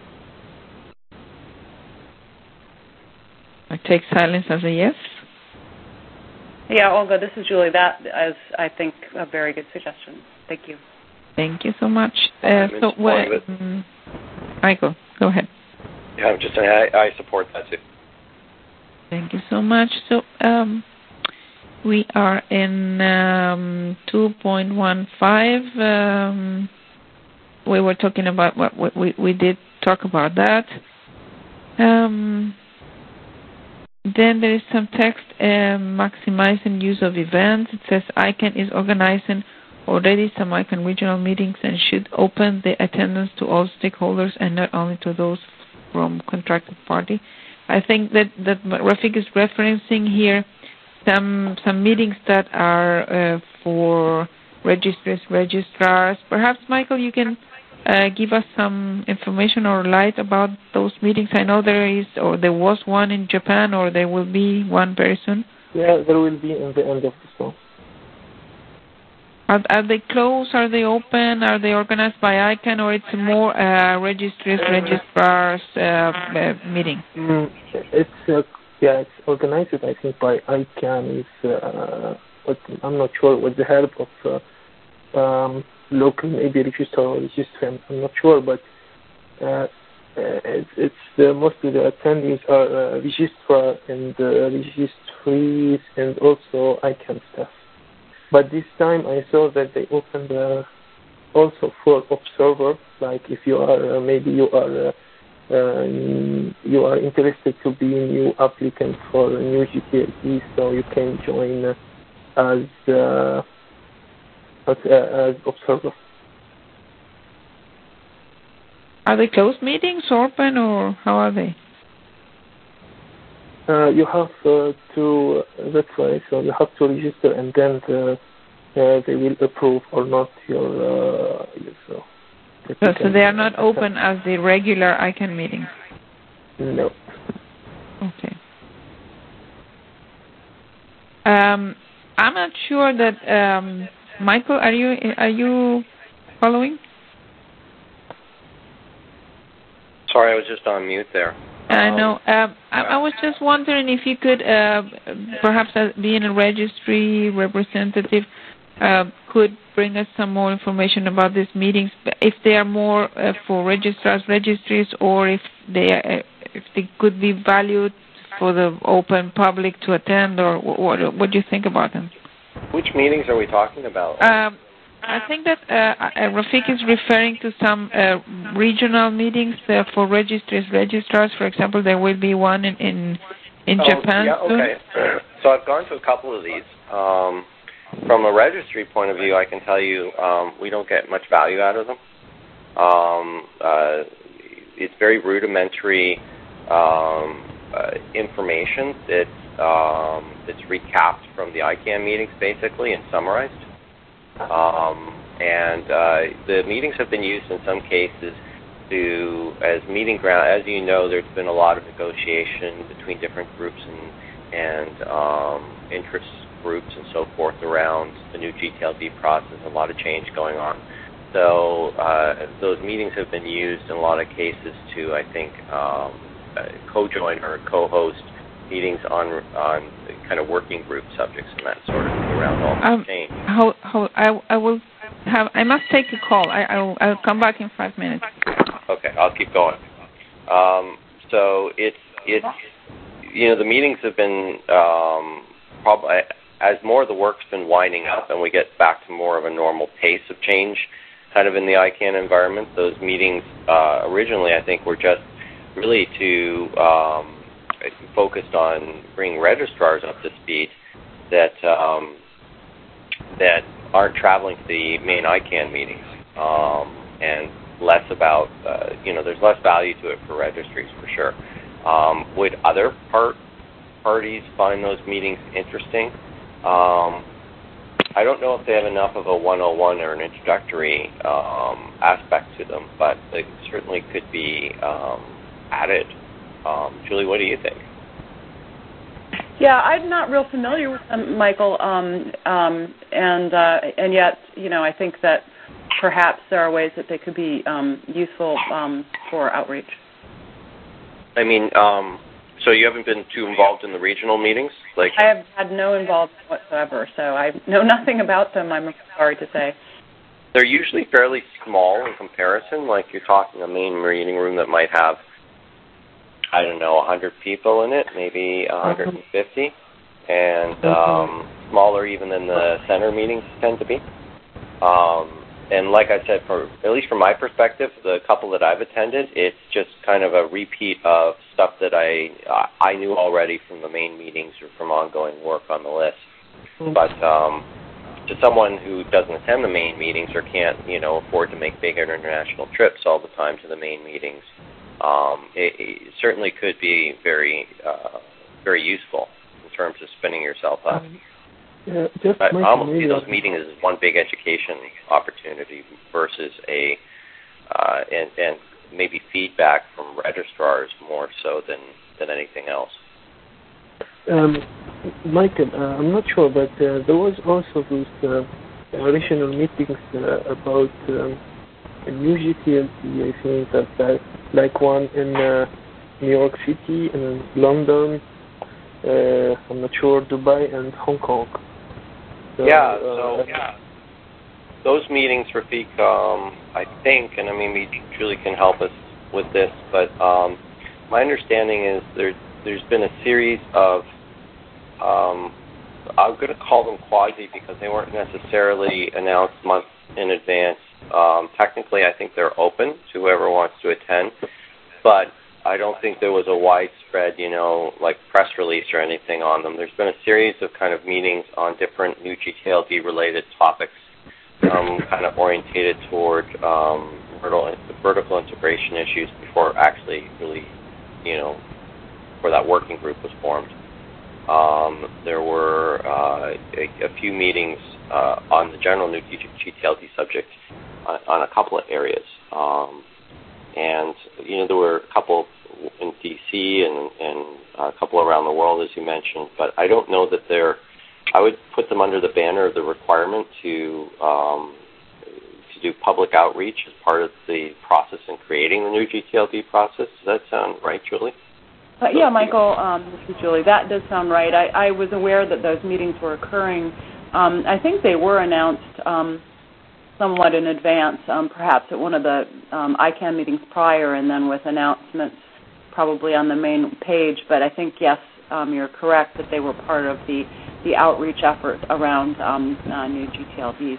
I take silence as a yes. Yeah, Olga, this is Julie. That is, I think, a very good suggestion. Thank you. Thank you so much. Uh, so, what, um, Michael, go ahead. Yeah, I'm just saying I, I support that too. Thank you so much. So um, we are in um, two point fifteen. Um, we were talking about what, what we, we did talk about that. Um, then there is some text, uh, maximizing use of events. It says ICANN is organizing already some ICANN regional meetings and should open the attendance to all stakeholders and not only to those from contracted party. I think that, that Rafik is referencing here some some meetings that are uh, for registries, registrars. Perhaps, Michael, you can uh, give us some information or light about those meetings. I know there is, or there was one in Japan, or there will be one very soon. Yeah, there will be in the end of this month. Are, are they closed? Are they open? Are they organized by ICANN, or it's more uh, registries, registrars uh, uh, meeting? Mm, it's uh, yeah, it's organized. I think by ICANN. Is uh, but I'm not sure with the help of uh, um, local maybe register or registrant. I'm not sure, but uh, it's, it's uh, mostly the attendees are uh, registrar and uh, registries and also ICANN staff. But this time I saw that they opened uh, also for observer, like if you are, uh, maybe you are uh, um, you are interested to be a new applicant for a new G T L E, so you can join uh, as, uh, as, uh, as observer. Are they closed meetings, open, or how are they? Uh, you have uh, to, uh, that's why, so you have to register and then the, uh, they will approve or not your, uh, your so, so, so they are not open as the regular ICANN meetings? No. Okay. Um, I'm not sure that, um, Michael, are you, are you following? Sorry, I was just on mute there. I know. Um, I, I was just wondering if you could, uh, perhaps uh, being a registry representative, uh, could bring us some more information about these meetings, if they are more uh, for registrars, registries, or if they are, uh, if they could be valued for the open public to attend, or what? What do you think about them? Which meetings are we talking about? Um, I think that uh, Rafik is referring to some uh, regional meetings uh, for registries, registrars. For example, there will be one in in, in oh, Japan yeah, soon. okay. So I've gone to a couple of these. Um, from a registry point of view, I can tell you um, we don't get much value out of them. Um, uh, it's very rudimentary um, uh, information. It's um, it's recapped from the I CANN meetings basically and summarized. Um, and uh, the meetings have been used in some cases to as meeting ground. As you know, there's been a lot of negotiation between different groups and and um, interest groups and so forth around the new G T L D process. A lot of change going on. So uh, those meetings have been used in a lot of cases to, I think, um, uh, co-join or co-host meetings on on kind of working group subjects and that sort of thing around all the um, change. How, how, I, I will have. I must take a call. I, I will, I'll come back in five minutes. Okay, I'll keep going. Um, so it's it's you know the meetings have been um, probably as more of the work's been winding up and we get back to more of a normal pace of change, kind of in the I CANN environment. Those meetings uh, originally, I think, were just really to um, focused on bringing registrars up to speed that um, that aren't traveling to the main I CANN meetings, um, and less about uh, you know there's less value to it for registries for sure. Um, would other part parties find those meetings interesting? Um, I don't know if they have enough of a one oh one or an introductory um, aspect to them, but it certainly could be um, added. Um, Julie, what do you think? Yeah, I'm not real familiar with them, Michael, um, um, and uh, and yet, you know, I think that perhaps there are ways that they could be um, useful um, for outreach. I mean, um, so you haven't been too involved in the regional meetings? Like I have had no involvement whatsoever, so I know nothing about them, I'm sorry to say. They're usually fairly small in comparison, like you're talking a main meeting room that might have, I don't know, one hundred people in it, maybe one hundred fifty, and um, smaller even than the center meetings tend to be. Um, and like I said, for at least from my perspective, the couple that I've attended, it's just kind of a repeat of stuff that I uh, I knew already from the main meetings or from ongoing work on the list. But um, to someone who doesn't attend the main meetings or can't, you know, afford to make big international trips all the time to the main meetings, um, it, it certainly could be very uh, very useful in terms of spinning yourself up. Um, Yeah, just I almost see maybe those meetings as one big education opportunity versus a uh, and, and maybe feedback from registrars more so than, than anything else. Um, Michael, uh, I'm not sure, but uh, there was also this uh, regional meetings uh, about um, a new G T L D, I think, that, that like one in uh, New York City and in London, uh, I'm not sure, Dubai and Hong Kong. So, yeah, uh, so yeah. Those meetings, Rafiq, um, I think, and I mean, maybe Julie can help us with this, but um, my understanding is there, there's been a series of, um, I'm going to call them quasi because they weren't necessarily announced months in advance. Um, technically, I think they're open to whoever wants to attend, but I don't think there was a widespread, you know, like press release or anything on them. There's been a series of kind of meetings on different new G T L D related topics, um, kind of orientated toward um, vertical, vertical integration issues before actually really, you know, before that working group was formed. Um, there were uh, a, a few meetings uh, on the general new G T L D subject on, on a couple of areas. Um, and, you know, there were a couple in D C and, and a couple around the world, as you mentioned, but I don't know that they're, I would put them under the banner of the requirement to um, to do public outreach as part of the process in creating the new G T L D process. Does that sound right, Julie? Uh, yeah, Michael, um, this is Julie. That does sound right. I, I was aware that those meetings were occurring. Um, I think they were announced um, somewhat in advance, um, perhaps at one of the um, I CANN meetings prior, and then with announcements probably on the main page. But I think, yes, um, you're correct that they were part of the, the outreach effort around um, uh, new G T L Ds.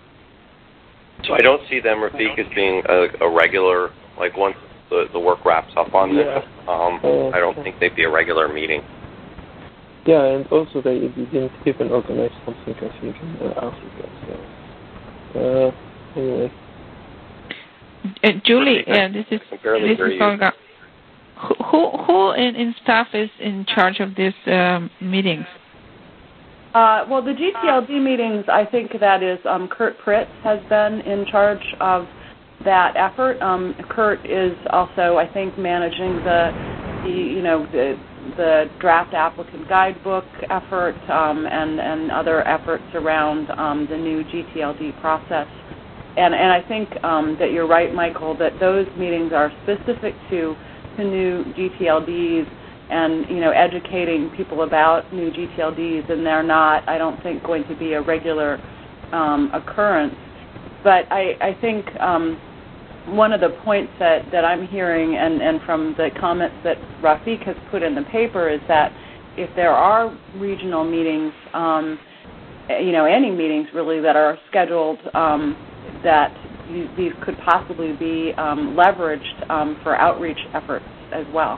So I don't see them, Rafiq, as being a, a regular, like once the, the work wraps up on this, yeah. um, uh, I don't think they'd be a regular meeting. Yeah, and also they didn't even organize something, I think, in uh, Africa. So, uh, anyway. Uh, Julie, uh, this is this is Olga. Who who in, in staff is in charge of these um, meetings? Uh, well, the G T L D meetings, I think that is um, Kurt Pritz has been in charge of that effort. Um, Kurt is also, I think, managing the, the you know, the, the draft applicant guidebook effort um, and, and other efforts around um, the new G T L D process. And, and I think um, that you're right, Michael, that those meetings are specific to, to new G T L Ds and, you know, educating people about new G T L Ds, and they're not, I don't think, going to be a regular um, occurrence. But I, I think um, one of the points that, that I'm hearing and, and from the comments that Rafiq has put in the paper is that if there are regional meetings, um, you know, any meetings really that are scheduled, um, that these could possibly be um, leveraged um, for outreach efforts as well.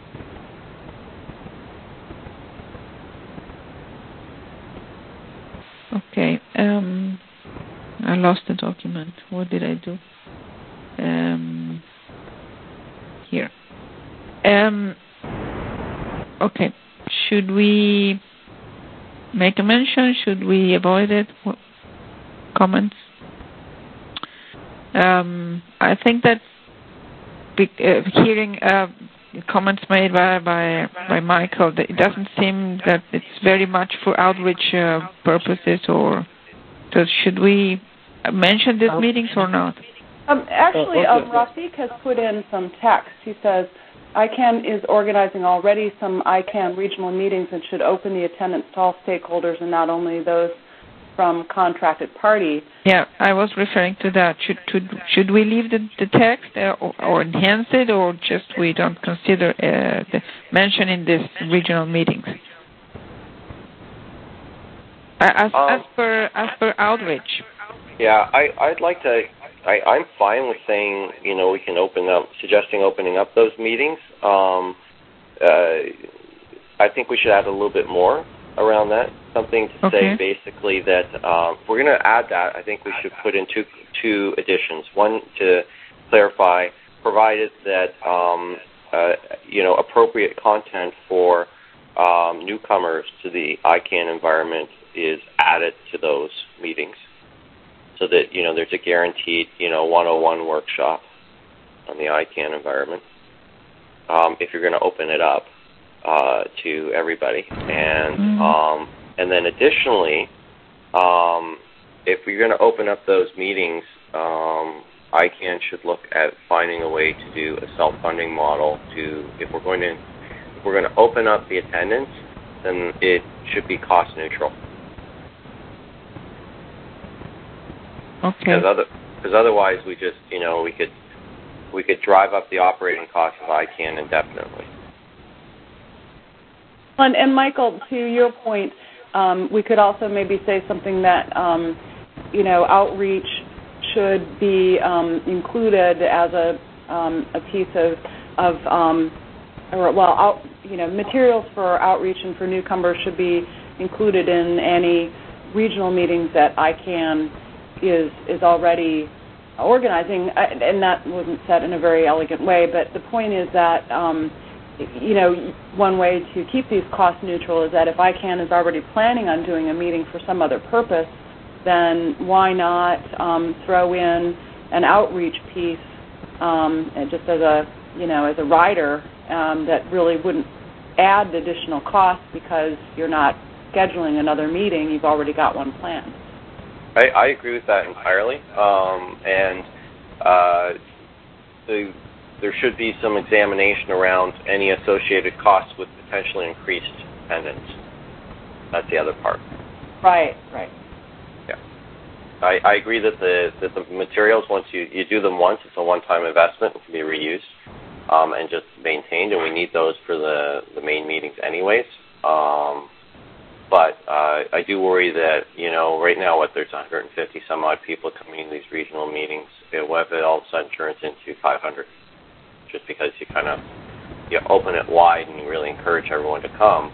Okay. Um, I lost the document. What did I do? Um, here. Um, okay. Should we make a mention? Should we avoid it? What comments? Um, I think that uh, hearing uh, comments made by, by by Michael, that it doesn't seem that it's very much for outreach uh, purposes. Or so should we mention these um, meetings or not? Um, actually, uh, okay. um, Rafiq has put in some text. He says I CAN is organizing already some I CAN regional meetings and should open the attendance to all stakeholders and not only those from contracted party. Yeah, I was referring to that. Should should, should we leave the, the text uh, or, or enhance it, or just we don't consider uh, the mention in these regional meetings? As, um, as per as per outreach. Yeah, I I'd like to. I, I'm fine with saying, you know, we can open up, suggesting opening up those meetings. Um, uh, I think we should add a little bit more around that. Something to okay. say basically that um, if we're going to add that, I think we should put in two, two additions. One, to clarify, provided that, um, uh, you know, appropriate content for um, newcomers to the I CAN environment is added to those meetings. So that, you know, there's a guaranteed, you know, one oh one workshop on the I CAN environment um, if you're going to open it up uh, to everybody. And mm-hmm. um, and then additionally, um, if you're going to open up those meetings, um, I CAN should look at finding a way to do a self-funding model to, if we're going to, if we're going to open up the attendance, then it should be cost neutral. Okay. Because other, because otherwise, we just, you know, we could we could drive up the operating costs of I CAN indefinitely. And, and Michael, to your point, um, we could also maybe say something that, um, you know, outreach should be um, included as a um, a piece of of um, or well, out, you know, materials for outreach and for newcomers should be included in any regional meetings that I CAN is is already organizing, and that wasn't said in a very elegant way, but the point is that, um, you know, one way to keep these cost neutral is that if I CAN is already planning on doing a meeting for some other purpose, then why not um, throw in an outreach piece um, and just as a, you know, as a rider um, that really wouldn't add additional cost because you're not scheduling another meeting, you've already got one planned. I, I agree with that entirely, um, and uh, the, there should be some examination around any associated costs with potentially increased attendance. That's the other part. Right, right. Yeah, I, I agree that the that the materials, once you, you do them once, it's a one-time investment and can be reused um, and just maintained, and we need those for the, the main meetings anyways. Um, But uh, I do worry that, you know, right now, what, there's one hundred fifty some odd people coming to these regional meetings. What if it all of a sudden turns into five hundred? Just because you kind of, you open it wide and you really encourage everyone to come.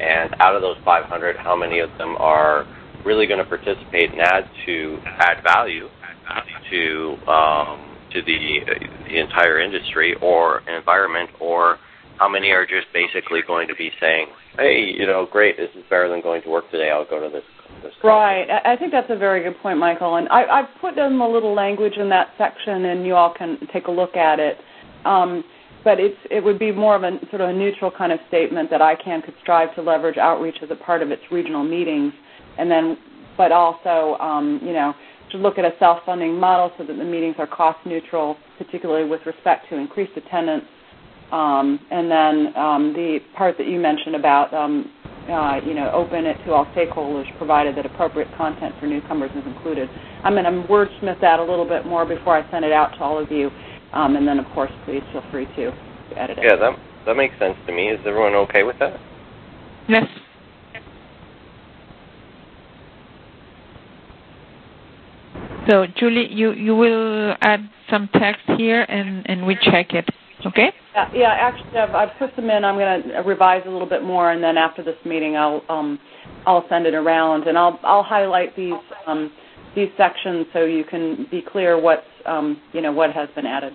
and out of those five hundred, how many of them are really going to participate and add to add value to um, to the the entire industry or environment, or how many are just basically going to be saying, hey, you know, great, this is better than going to work today, I'll go to this. this right. I think that's a very good point, Michael. And I, I've put in a little language in that section, and you all can take a look at it. Um, but it's, it would be more of a sort of a neutral kind of statement that I C A N could strive to leverage outreach as a part of its regional meetings, and then, but also, um, you know, to look at a self-funding model so that the meetings are cost neutral, particularly with respect to increased attendance. Um, and then um, the part that you mentioned about, um, uh, you know, open it to all stakeholders, provided that appropriate content for newcomers is included. I'm going to wordsmith that a little bit more before I send it out to all of you. Um, and then, of course, please feel free to edit it. Yeah, that that makes sense to me. Is everyone okay with that? Yes. So, Julie, you, you will add some text here, and, and we check it, okay? Yeah, yeah actually, I've, I've put them in. I'm going to revise a little bit more, and then after this meeting, I'll um, I'll send it around, and I'll I'll highlight these um, these sections so you can be clear what's um, you know what has been added.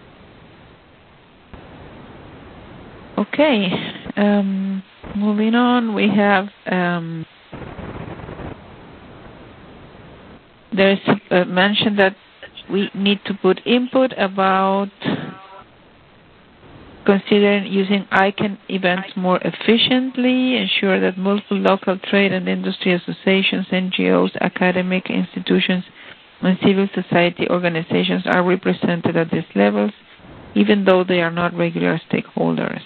Okay. Um, moving on, we have. Um, There's a mention that we need to put input about considering using I C A N events more efficiently, ensure that multiple local trade and industry associations, N G Os, academic institutions, and civil society organizations are represented at these levels, even though they are not regular stakeholders.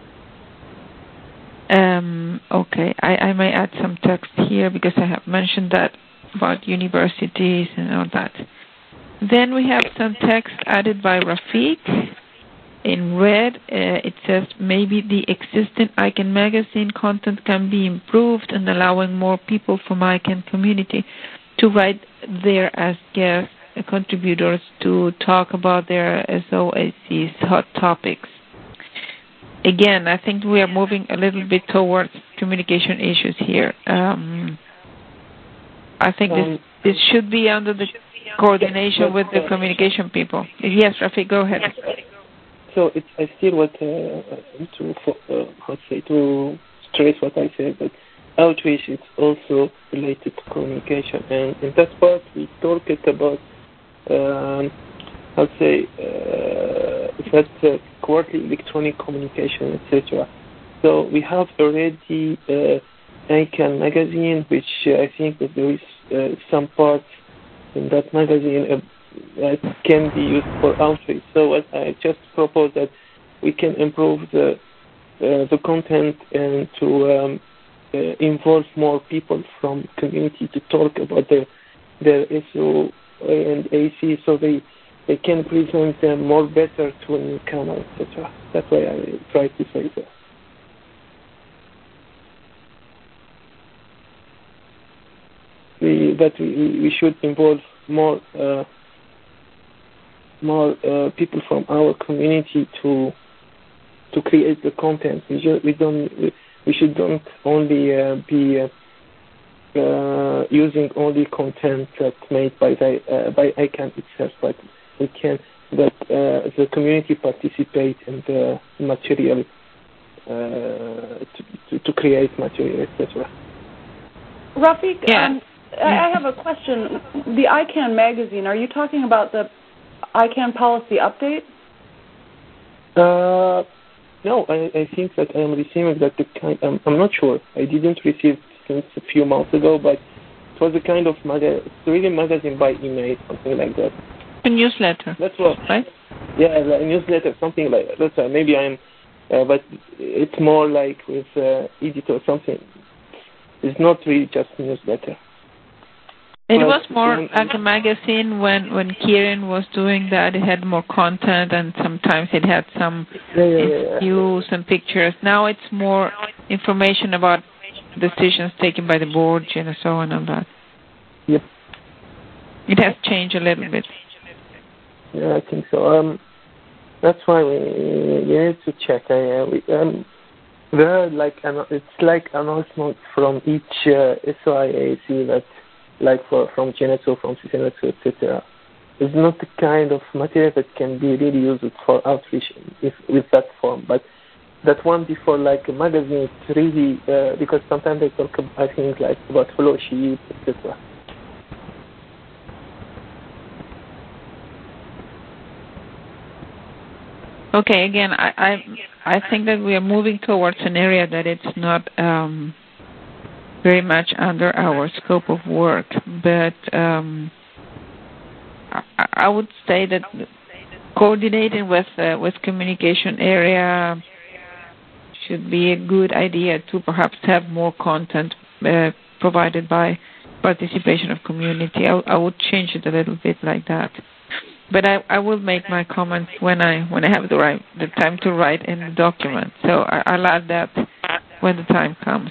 Um, okay, I, I may add some text here because I have mentioned that about universities and all that. Then we have some text added by Rafiq. In red, uh, it says maybe the existing I C A N magazine content can be improved and allowing more people from I C A N community to write there as guest contributors to talk about their S O A C's hot topics. Again, I think we are moving a little bit towards communication issues here. Um, I think um, this, this should be under the coordination with the communication people. Yes, Rafiq, go ahead. So it's I still want uh, to uh, how to say to stress what I said, but outreach is also related to communication, and in that part we talked about um, how to say uh, that uh, quarterly electronic communication, et cetera. So we have already uh, I C A N magazine, which uh, I think that there is uh, some parts in that magazine uh, that can be used for outreach. So what I just propose that we can improve the uh, the content and to um, uh, involve more people from community to talk about their their S O and A C, so they they can present them more better to a newcomer, et cetera. That's why I try to say that. We, that we, we should involve more uh, more uh, people from our community to to create the content. We, just, we don't we, we should don't only uh, be uh, uh, using only content that's made by the uh, by I C A N itself, but we can that uh, the community participate in the material uh, to, to to create material, et cetera. Rafiq, yeah. um, I have a question. The I C A N magazine, are you talking about the I C A N policy update? Uh, no, I, I think that I am receiving that the kind. I'm, I'm not sure. I didn't receive since a few months ago, but it was a kind of maga- it's really magazine by email, something like that. A newsletter. That's what. Right? Yeah, like a newsletter, something like that. That's uh, maybe I'm, uh, but it's more like with uh, edit or something. It's not really just a newsletter. It but, was more um, like a magazine when, when Kieran was doing that. It had more content, and sometimes it had some yeah, yeah, yeah, views and pictures. Now it's more information about decisions taken by the board and so on and that. Yep. It has changed a little bit. Yeah, I think so. Um, that's why we, we need to check. I, uh, we, um, there are like an, it's like announcement from each uh, S O I A C that, like for from Geneto, from Cisenetso, et cetera. It's not the kind of material that can be really used for outreach if, with that form. But that one before, like a magazine, it's really uh, because sometimes they talk, I think, like about fellowship, et cetera. Okay, again, I, I I think that we are moving towards an area that it's not um, very much under our scope of work, but um, I, I would say that coordinating with uh, with communication area should be a good idea to perhaps have more content uh, provided by participation of community. I, I would change it a little bit like that. But I, I will make my comments when I when I have the right the time to write in the document. So I, I'll add that when the time comes.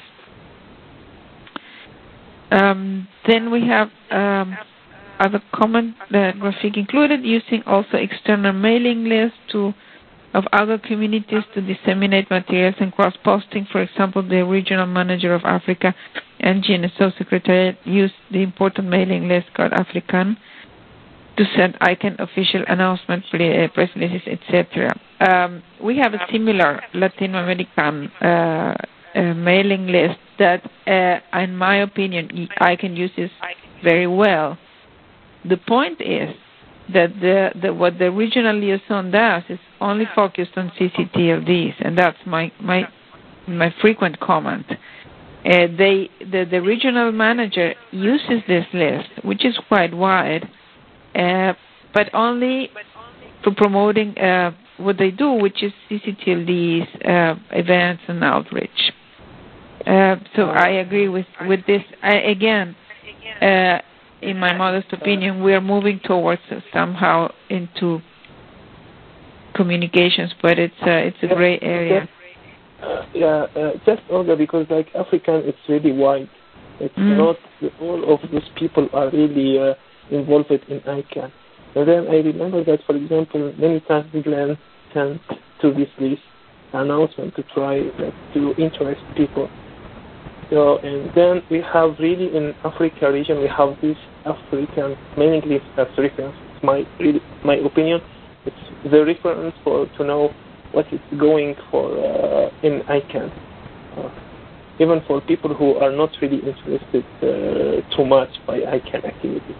Um, then we have um, other comment that Rafik included, using also external mailing lists to of other communities to disseminate materials and cross-posting. For example, the regional manager of Africa and G N S O secretariat used the important mailing list called African to send I C A N official announcements, press releases, et cetera. Um, we have a similar Latin American uh, uh, mailing list that, uh, in my opinion, I C A N uses very well. The point is that the, the, what the regional liaison does is only focused on C C T L Ds, and that's my my my frequent comment. Uh, they the, the regional manager uses this list, which is quite wide. Uh, but only for promoting uh, what they do, which is C C T L Ds, uh, events, and outreach. Uh, so I agree with, with this. I, again, uh, in my modest opinion, we are moving towards uh, somehow into communications, but it's uh, it's a gray area. Uh, yeah, uh, just older because like African, it's really wide. It's mm. not all of those people are really uh, involved in I C A N. And then I remember that, for example, many times Glenn sent to this list announcement to try like, to interest people. So, and then we have really in Africa region, we have this African mailing list as reference. It's my really, my opinion. It's the reference for to know what is going for uh, in I C A N. Uh, even for people who are not really interested uh, too much by I C A N activity.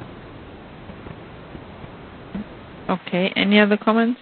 Okay, any other comments?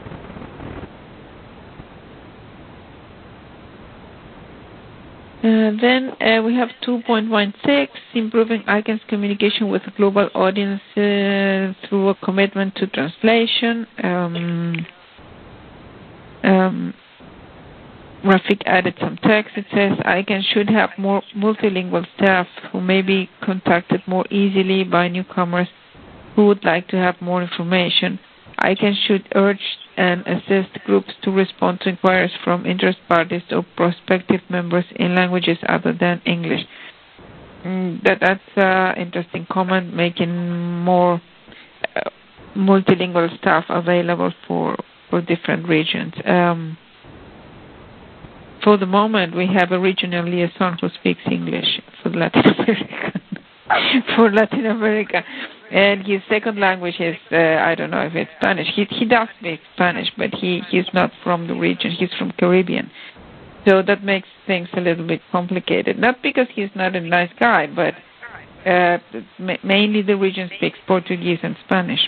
Uh, then uh, we have two point one six, improving I C A N's communication with a global audience uh, through a commitment to translation. Um, um, Rafik added some text. It says I C A N should have more multilingual staff who may be contacted more easily by newcomers who would like to have more information. I C A N should urge and assist groups to respond to inquiries from interest parties or prospective members in languages other than English. Mm, that, that's an interesting comment, making more uh, multilingual staff available for, for different regions. Um, for the moment, we have a regional liaison who speaks English for Latin America. for Latin America. And his second language is, uh, I don't know if it's Spanish. He he does speak Spanish, but he, he's not from the region. He's from Caribbean. So that makes things a little bit complicated. Not because he's not a nice guy, but uh, mainly the region speaks Portuguese and Spanish.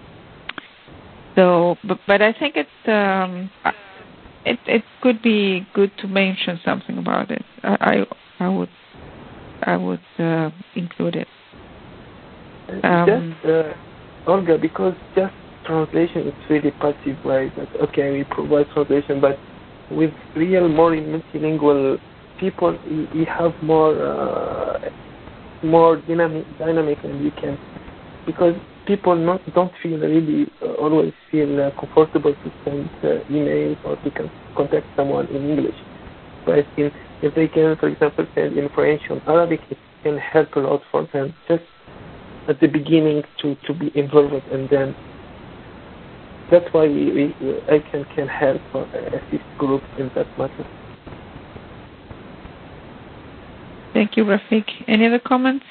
So, but, but I think it's, um, it, it could be good to mention something about it. I, I, I would, I would uh, include it. Um, just, uh, Olga, because just translation is really passive, right? That, okay, we provide translation, but with real, more multilingual people, we, we have more uh, more dynamic, dynamic, and we can, because people not, don't feel really uh, always feel uh, comfortable to send uh, emails or to con- contact someone in English. But in, if they can, for example, send in French or Arabic, it can help a lot for them. Just at the beginning to, to be involved, and then that's why we, we I can can help or assist groups in that matter. Thank you, Rafik. Any other comments?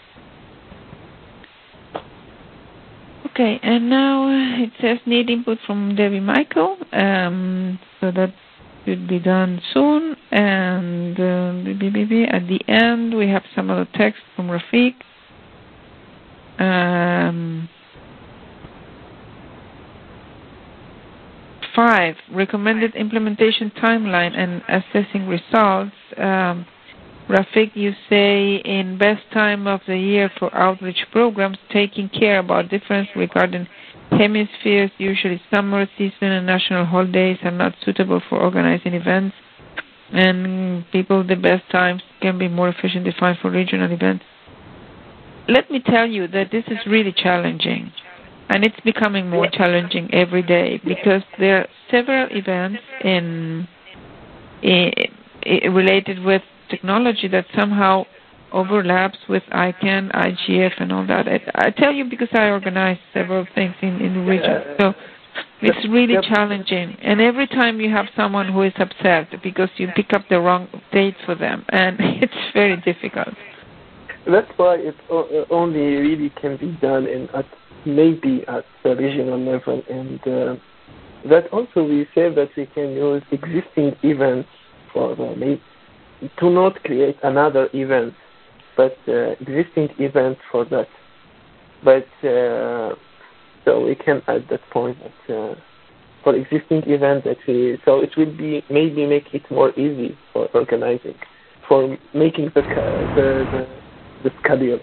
Okay, and now it says need input from Debbie Michael, um, so that should be done soon. And uh, at the end, we have some other text from Rafik. Um, five, recommended implementation timeline and assessing results. Um, Rafik, you say in best time of the year for outreach programs, taking care about difference regarding hemispheres, usually summer season and national holidays are not suitable for organizing events, and people the best times can be more efficient defined for regional events. Let me tell you that this is really challenging, and it's becoming more challenging every day because there are several events in, in, in related with technology that somehow overlaps with I CANN, I G F, and all that. I, I tell you because I organize several things in, in the region. So it's really challenging. And every time you have someone who is upset because you pick up the wrong date for them, and it's very difficult. That's why it only really can be done in at maybe at the regional level. And uh, that also we say that we can use existing events for uh, maybe to not create another event, but uh, existing event for that. But uh, so we can add that point that uh, for existing event that we so it will be maybe make it more easy for organizing, for making the the the, the schedule.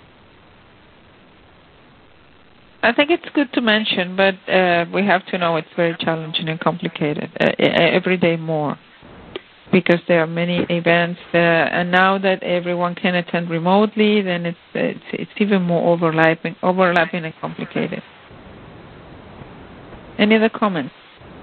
I think it's good to mention, but uh, we have to know it's very challenging and complicated uh, every day more. Because there are many events, uh, and now that everyone can attend remotely, then it's it's, it's even more overlapping, overlapping and complicated. Any other comments?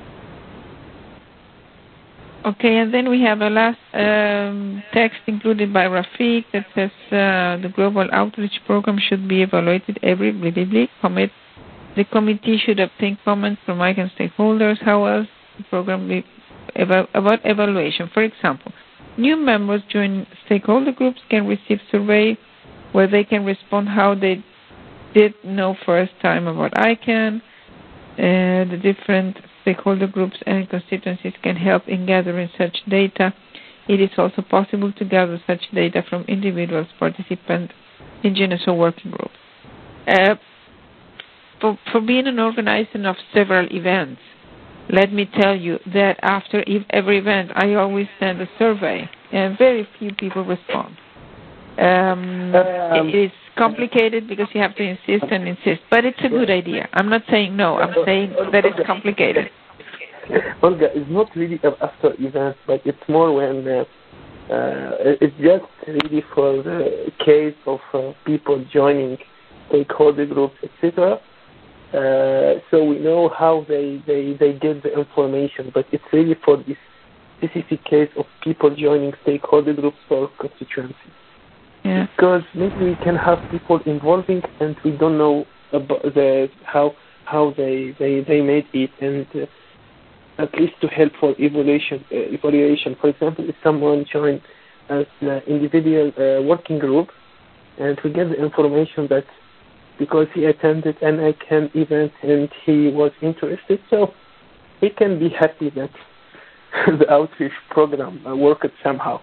Okay, and then we have a last um, text included by Rafik that says uh, the global outreach program should be evaluated every week. Commit the committee should obtain comments from I CANN stakeholders. How else the program be about evaluation? For example, new members join stakeholder groups can receive survey where they can respond how they did know first time about I CANN. Uh, the different stakeholder groups and constituencies can help in gathering such data. It is also possible to gather such data from individuals, participants, indigenous or working groups. Uh, for, for being an organizer of several events, let me tell you that after every event, I always send a survey, and very few people respond. Um, um, it is complicated because you have to insist and insist, but it's a good idea. I'm not saying no. I'm saying that it's complicated. Olga, it's not really after events, but it's more when uh, uh, it's just really for the case of uh, people joining stakeholder groups, et cetera. Uh, so we know how they, they, they get the information, but it's really for this specific case of people joining stakeholder groups for constituency. Yeah. Because maybe we can have people involving and we don't know about the how how they, they, they made it, and uh, at least to help for evaluation. Uh, evaluation. For example, if someone joined as an individual uh, working group, and we get the information that because he attended an I CANN event and he was interested, so he can be happy that the outreach program uh, worked somehow.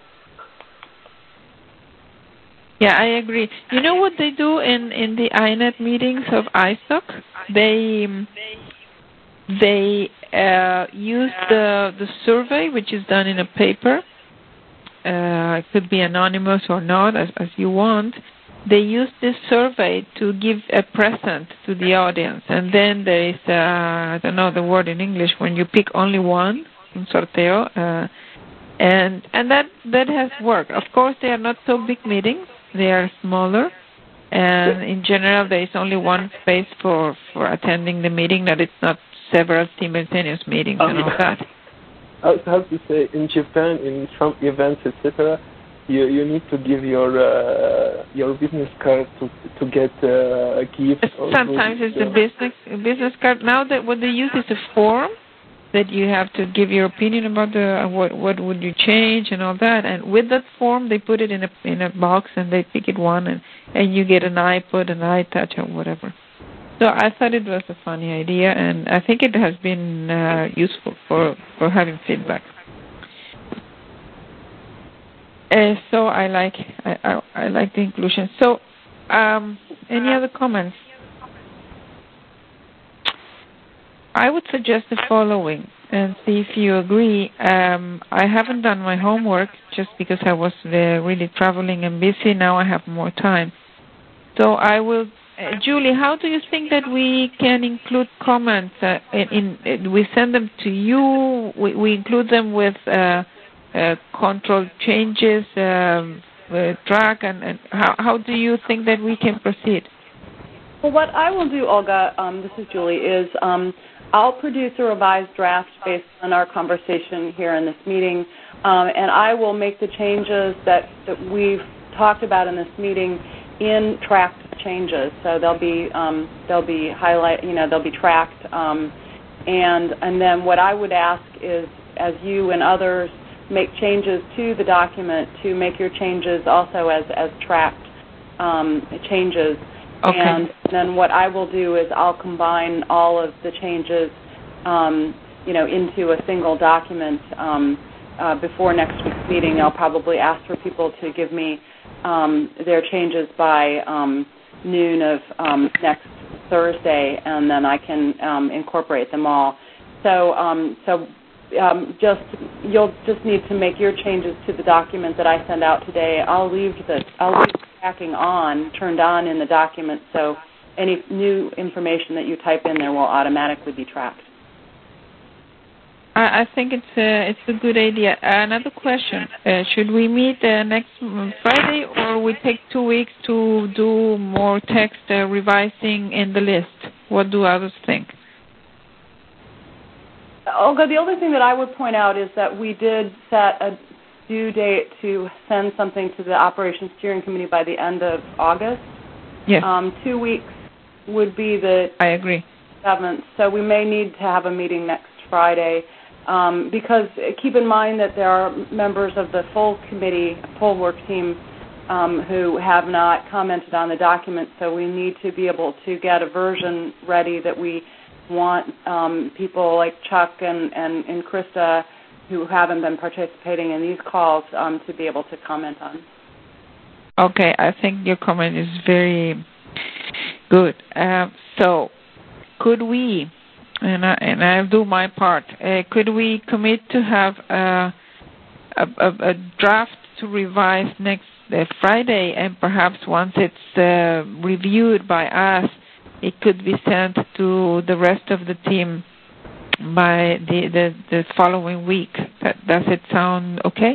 Yeah, I agree. You know what they do in, in the I NET meetings of I S O C? They they uh, use the the survey, which is done in a paper. Uh, it could be anonymous or not, as, as you want. They use this survey to give a present to the audience, and then there is uh, I don't know the word in English when you pick only one, un sorteo, uh, and and that that has worked. Of course, they are not so big meetings. They are smaller, and in general, there is only one space for, for attending the meeting, that it's not several simultaneous meetings um, and all that. I have to say, in Japan, in some events, et cetera, you you need to give your uh, your business card to to get uh, a gift. Sometimes it's a business a business card. Now that what they use is a form that you have to give your opinion about the uh, what what would you change and all that. And with that form, they put it in a in a box and they pick it one, and, and you get an iPod, an iTouch, or whatever. So I thought it was a funny idea, and I think it has been uh, useful for, for having feedback. Uh, so I like I, I, I like the inclusion. So um, any other comments? I would suggest the following and see if you agree. Um, I haven't done my homework just because I was uh, really traveling and busy. Now I have more time. So I will, uh, Julie, how do you think that we can include comments? Uh, in, in we send them to you. We, we include them with uh, uh, control changes, um, uh, track, and, and how, how do you think that we can proceed? Well, what I will do, Olga, um, this is Julie, is um, I'll produce a revised draft based on our conversation here in this meeting, um, and I will make the changes that, that we've talked about in this meeting in tracked changes. So they'll be um, they'll be highlight, you know, they'll be tracked, um, and and then what I would ask is, as you and others make changes to the document, to make your changes also as as tracked um, changes. Okay. And then what I will do is I'll combine all of the changes, um, you know, into a single document um, uh, before next week's meeting. I'll probably ask for people to give me um, their changes by um, noon of um, next Thursday, and then I can um, incorporate them all. So, um, so um, just you'll just need to make your changes to the document that I send out today. I'll leave the I'll leave tracking on, turned on in the document, so any new information that you type in there will automatically be tracked. I, I think it's a, it's a good idea. Another question, uh, should we meet uh, next Friday, or we take two weeks to do more text uh, revising in the list? What do others think? Olga, the only thing that I would point out is that we did set a due date to send something to the Operations Steering Committee by the end of August. Yes. Um, two weeks would be the I agree. seventh, so we may need to have a meeting next Friday um, because keep in mind that there are members of the full committee, full work team, um, who have not commented on the document, so we need to be able to get a version ready that we want um, people like Chuck and, and, and Krista who haven't been participating in these calls um, to be able to comment on. Okay, I think your comment is very good. Uh, so, could we, and I, and I'll do my part, uh, could we commit to have uh, a, a, a draft to revise next uh, Friday, and perhaps once it's uh, reviewed by us, it could be sent to the rest of the team by the, the, the following week? That, does it sound okay?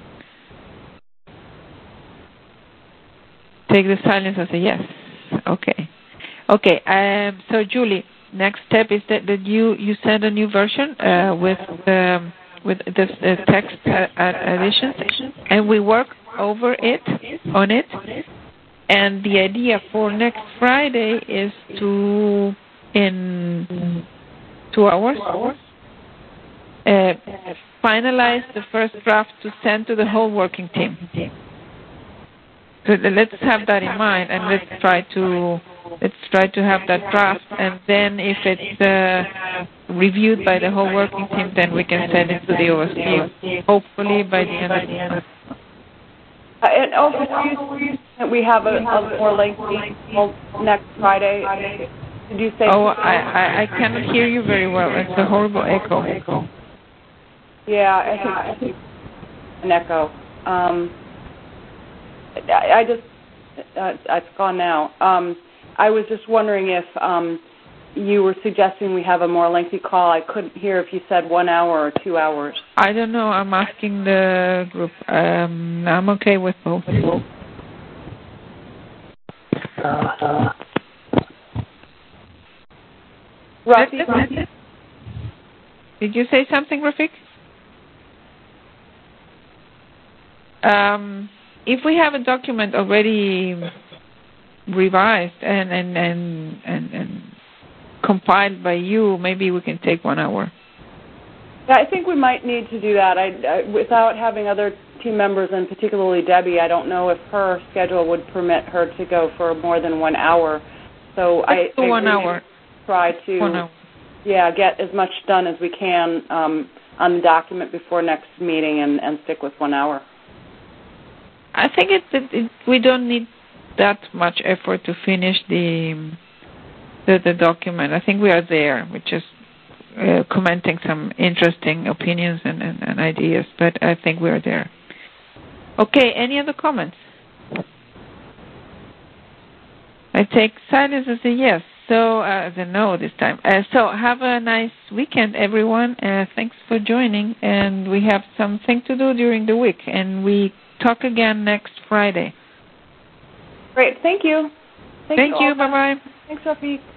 Take the silence as a yes. Okay. Okay. Um, so, Julie, next step is that, that you, you send a new version uh, with um, with the uh, text uh, additions, and we work over it, on it. And the idea for next Friday is to, in two hours, uh, finalize the first draft to send to the whole working team. So let's have that in mind, and let's try to let's try to have that draft, and then if it's uh, reviewed by the whole working team, then we can send it to the O S P, hopefully by the end of the month. Uh, and also, we have a, a more lengthy next Friday. Did you say? Oh, I, I, I cannot hear you very well. It's a horrible echo. Yeah, I think, I think an echo. Um, I, I just, uh, it's gone now. Um, I was just wondering if um, you were suggesting we have a more lengthy call. I couldn't hear if you said one hour or two hours. I don't know. I'm asking the group. Um, I'm okay with both. Uh, uh, Rafiq? Did you say something, Rafiq? Um, if we have a document already revised and and, and, and, and compiled by you, maybe we can take one hour. Yeah, I think we might need to do that. I, I, without having other team members, and particularly Debbie, I don't know if her schedule would permit her to go for more than one hour. So Let's I, do I one hour. try to, one hour. yeah, get as much done as we can um, on the document before next meeting, and, and stick with one hour. I think it, it, it, we don't need that much effort to finish the, the the document. I think we are there. We're just uh, commenting some interesting opinions and, and, and ideas, but I think we are there. Okay, any other comments? I take silence as a yes, so uh, as a no this time. Uh, so have a nice weekend, everyone. Uh, thanks for joining, and we have something to do during the week, and we talk again next Friday. Great, thank you. Thank, thank you, you bye-bye. Thanks, Rafiq.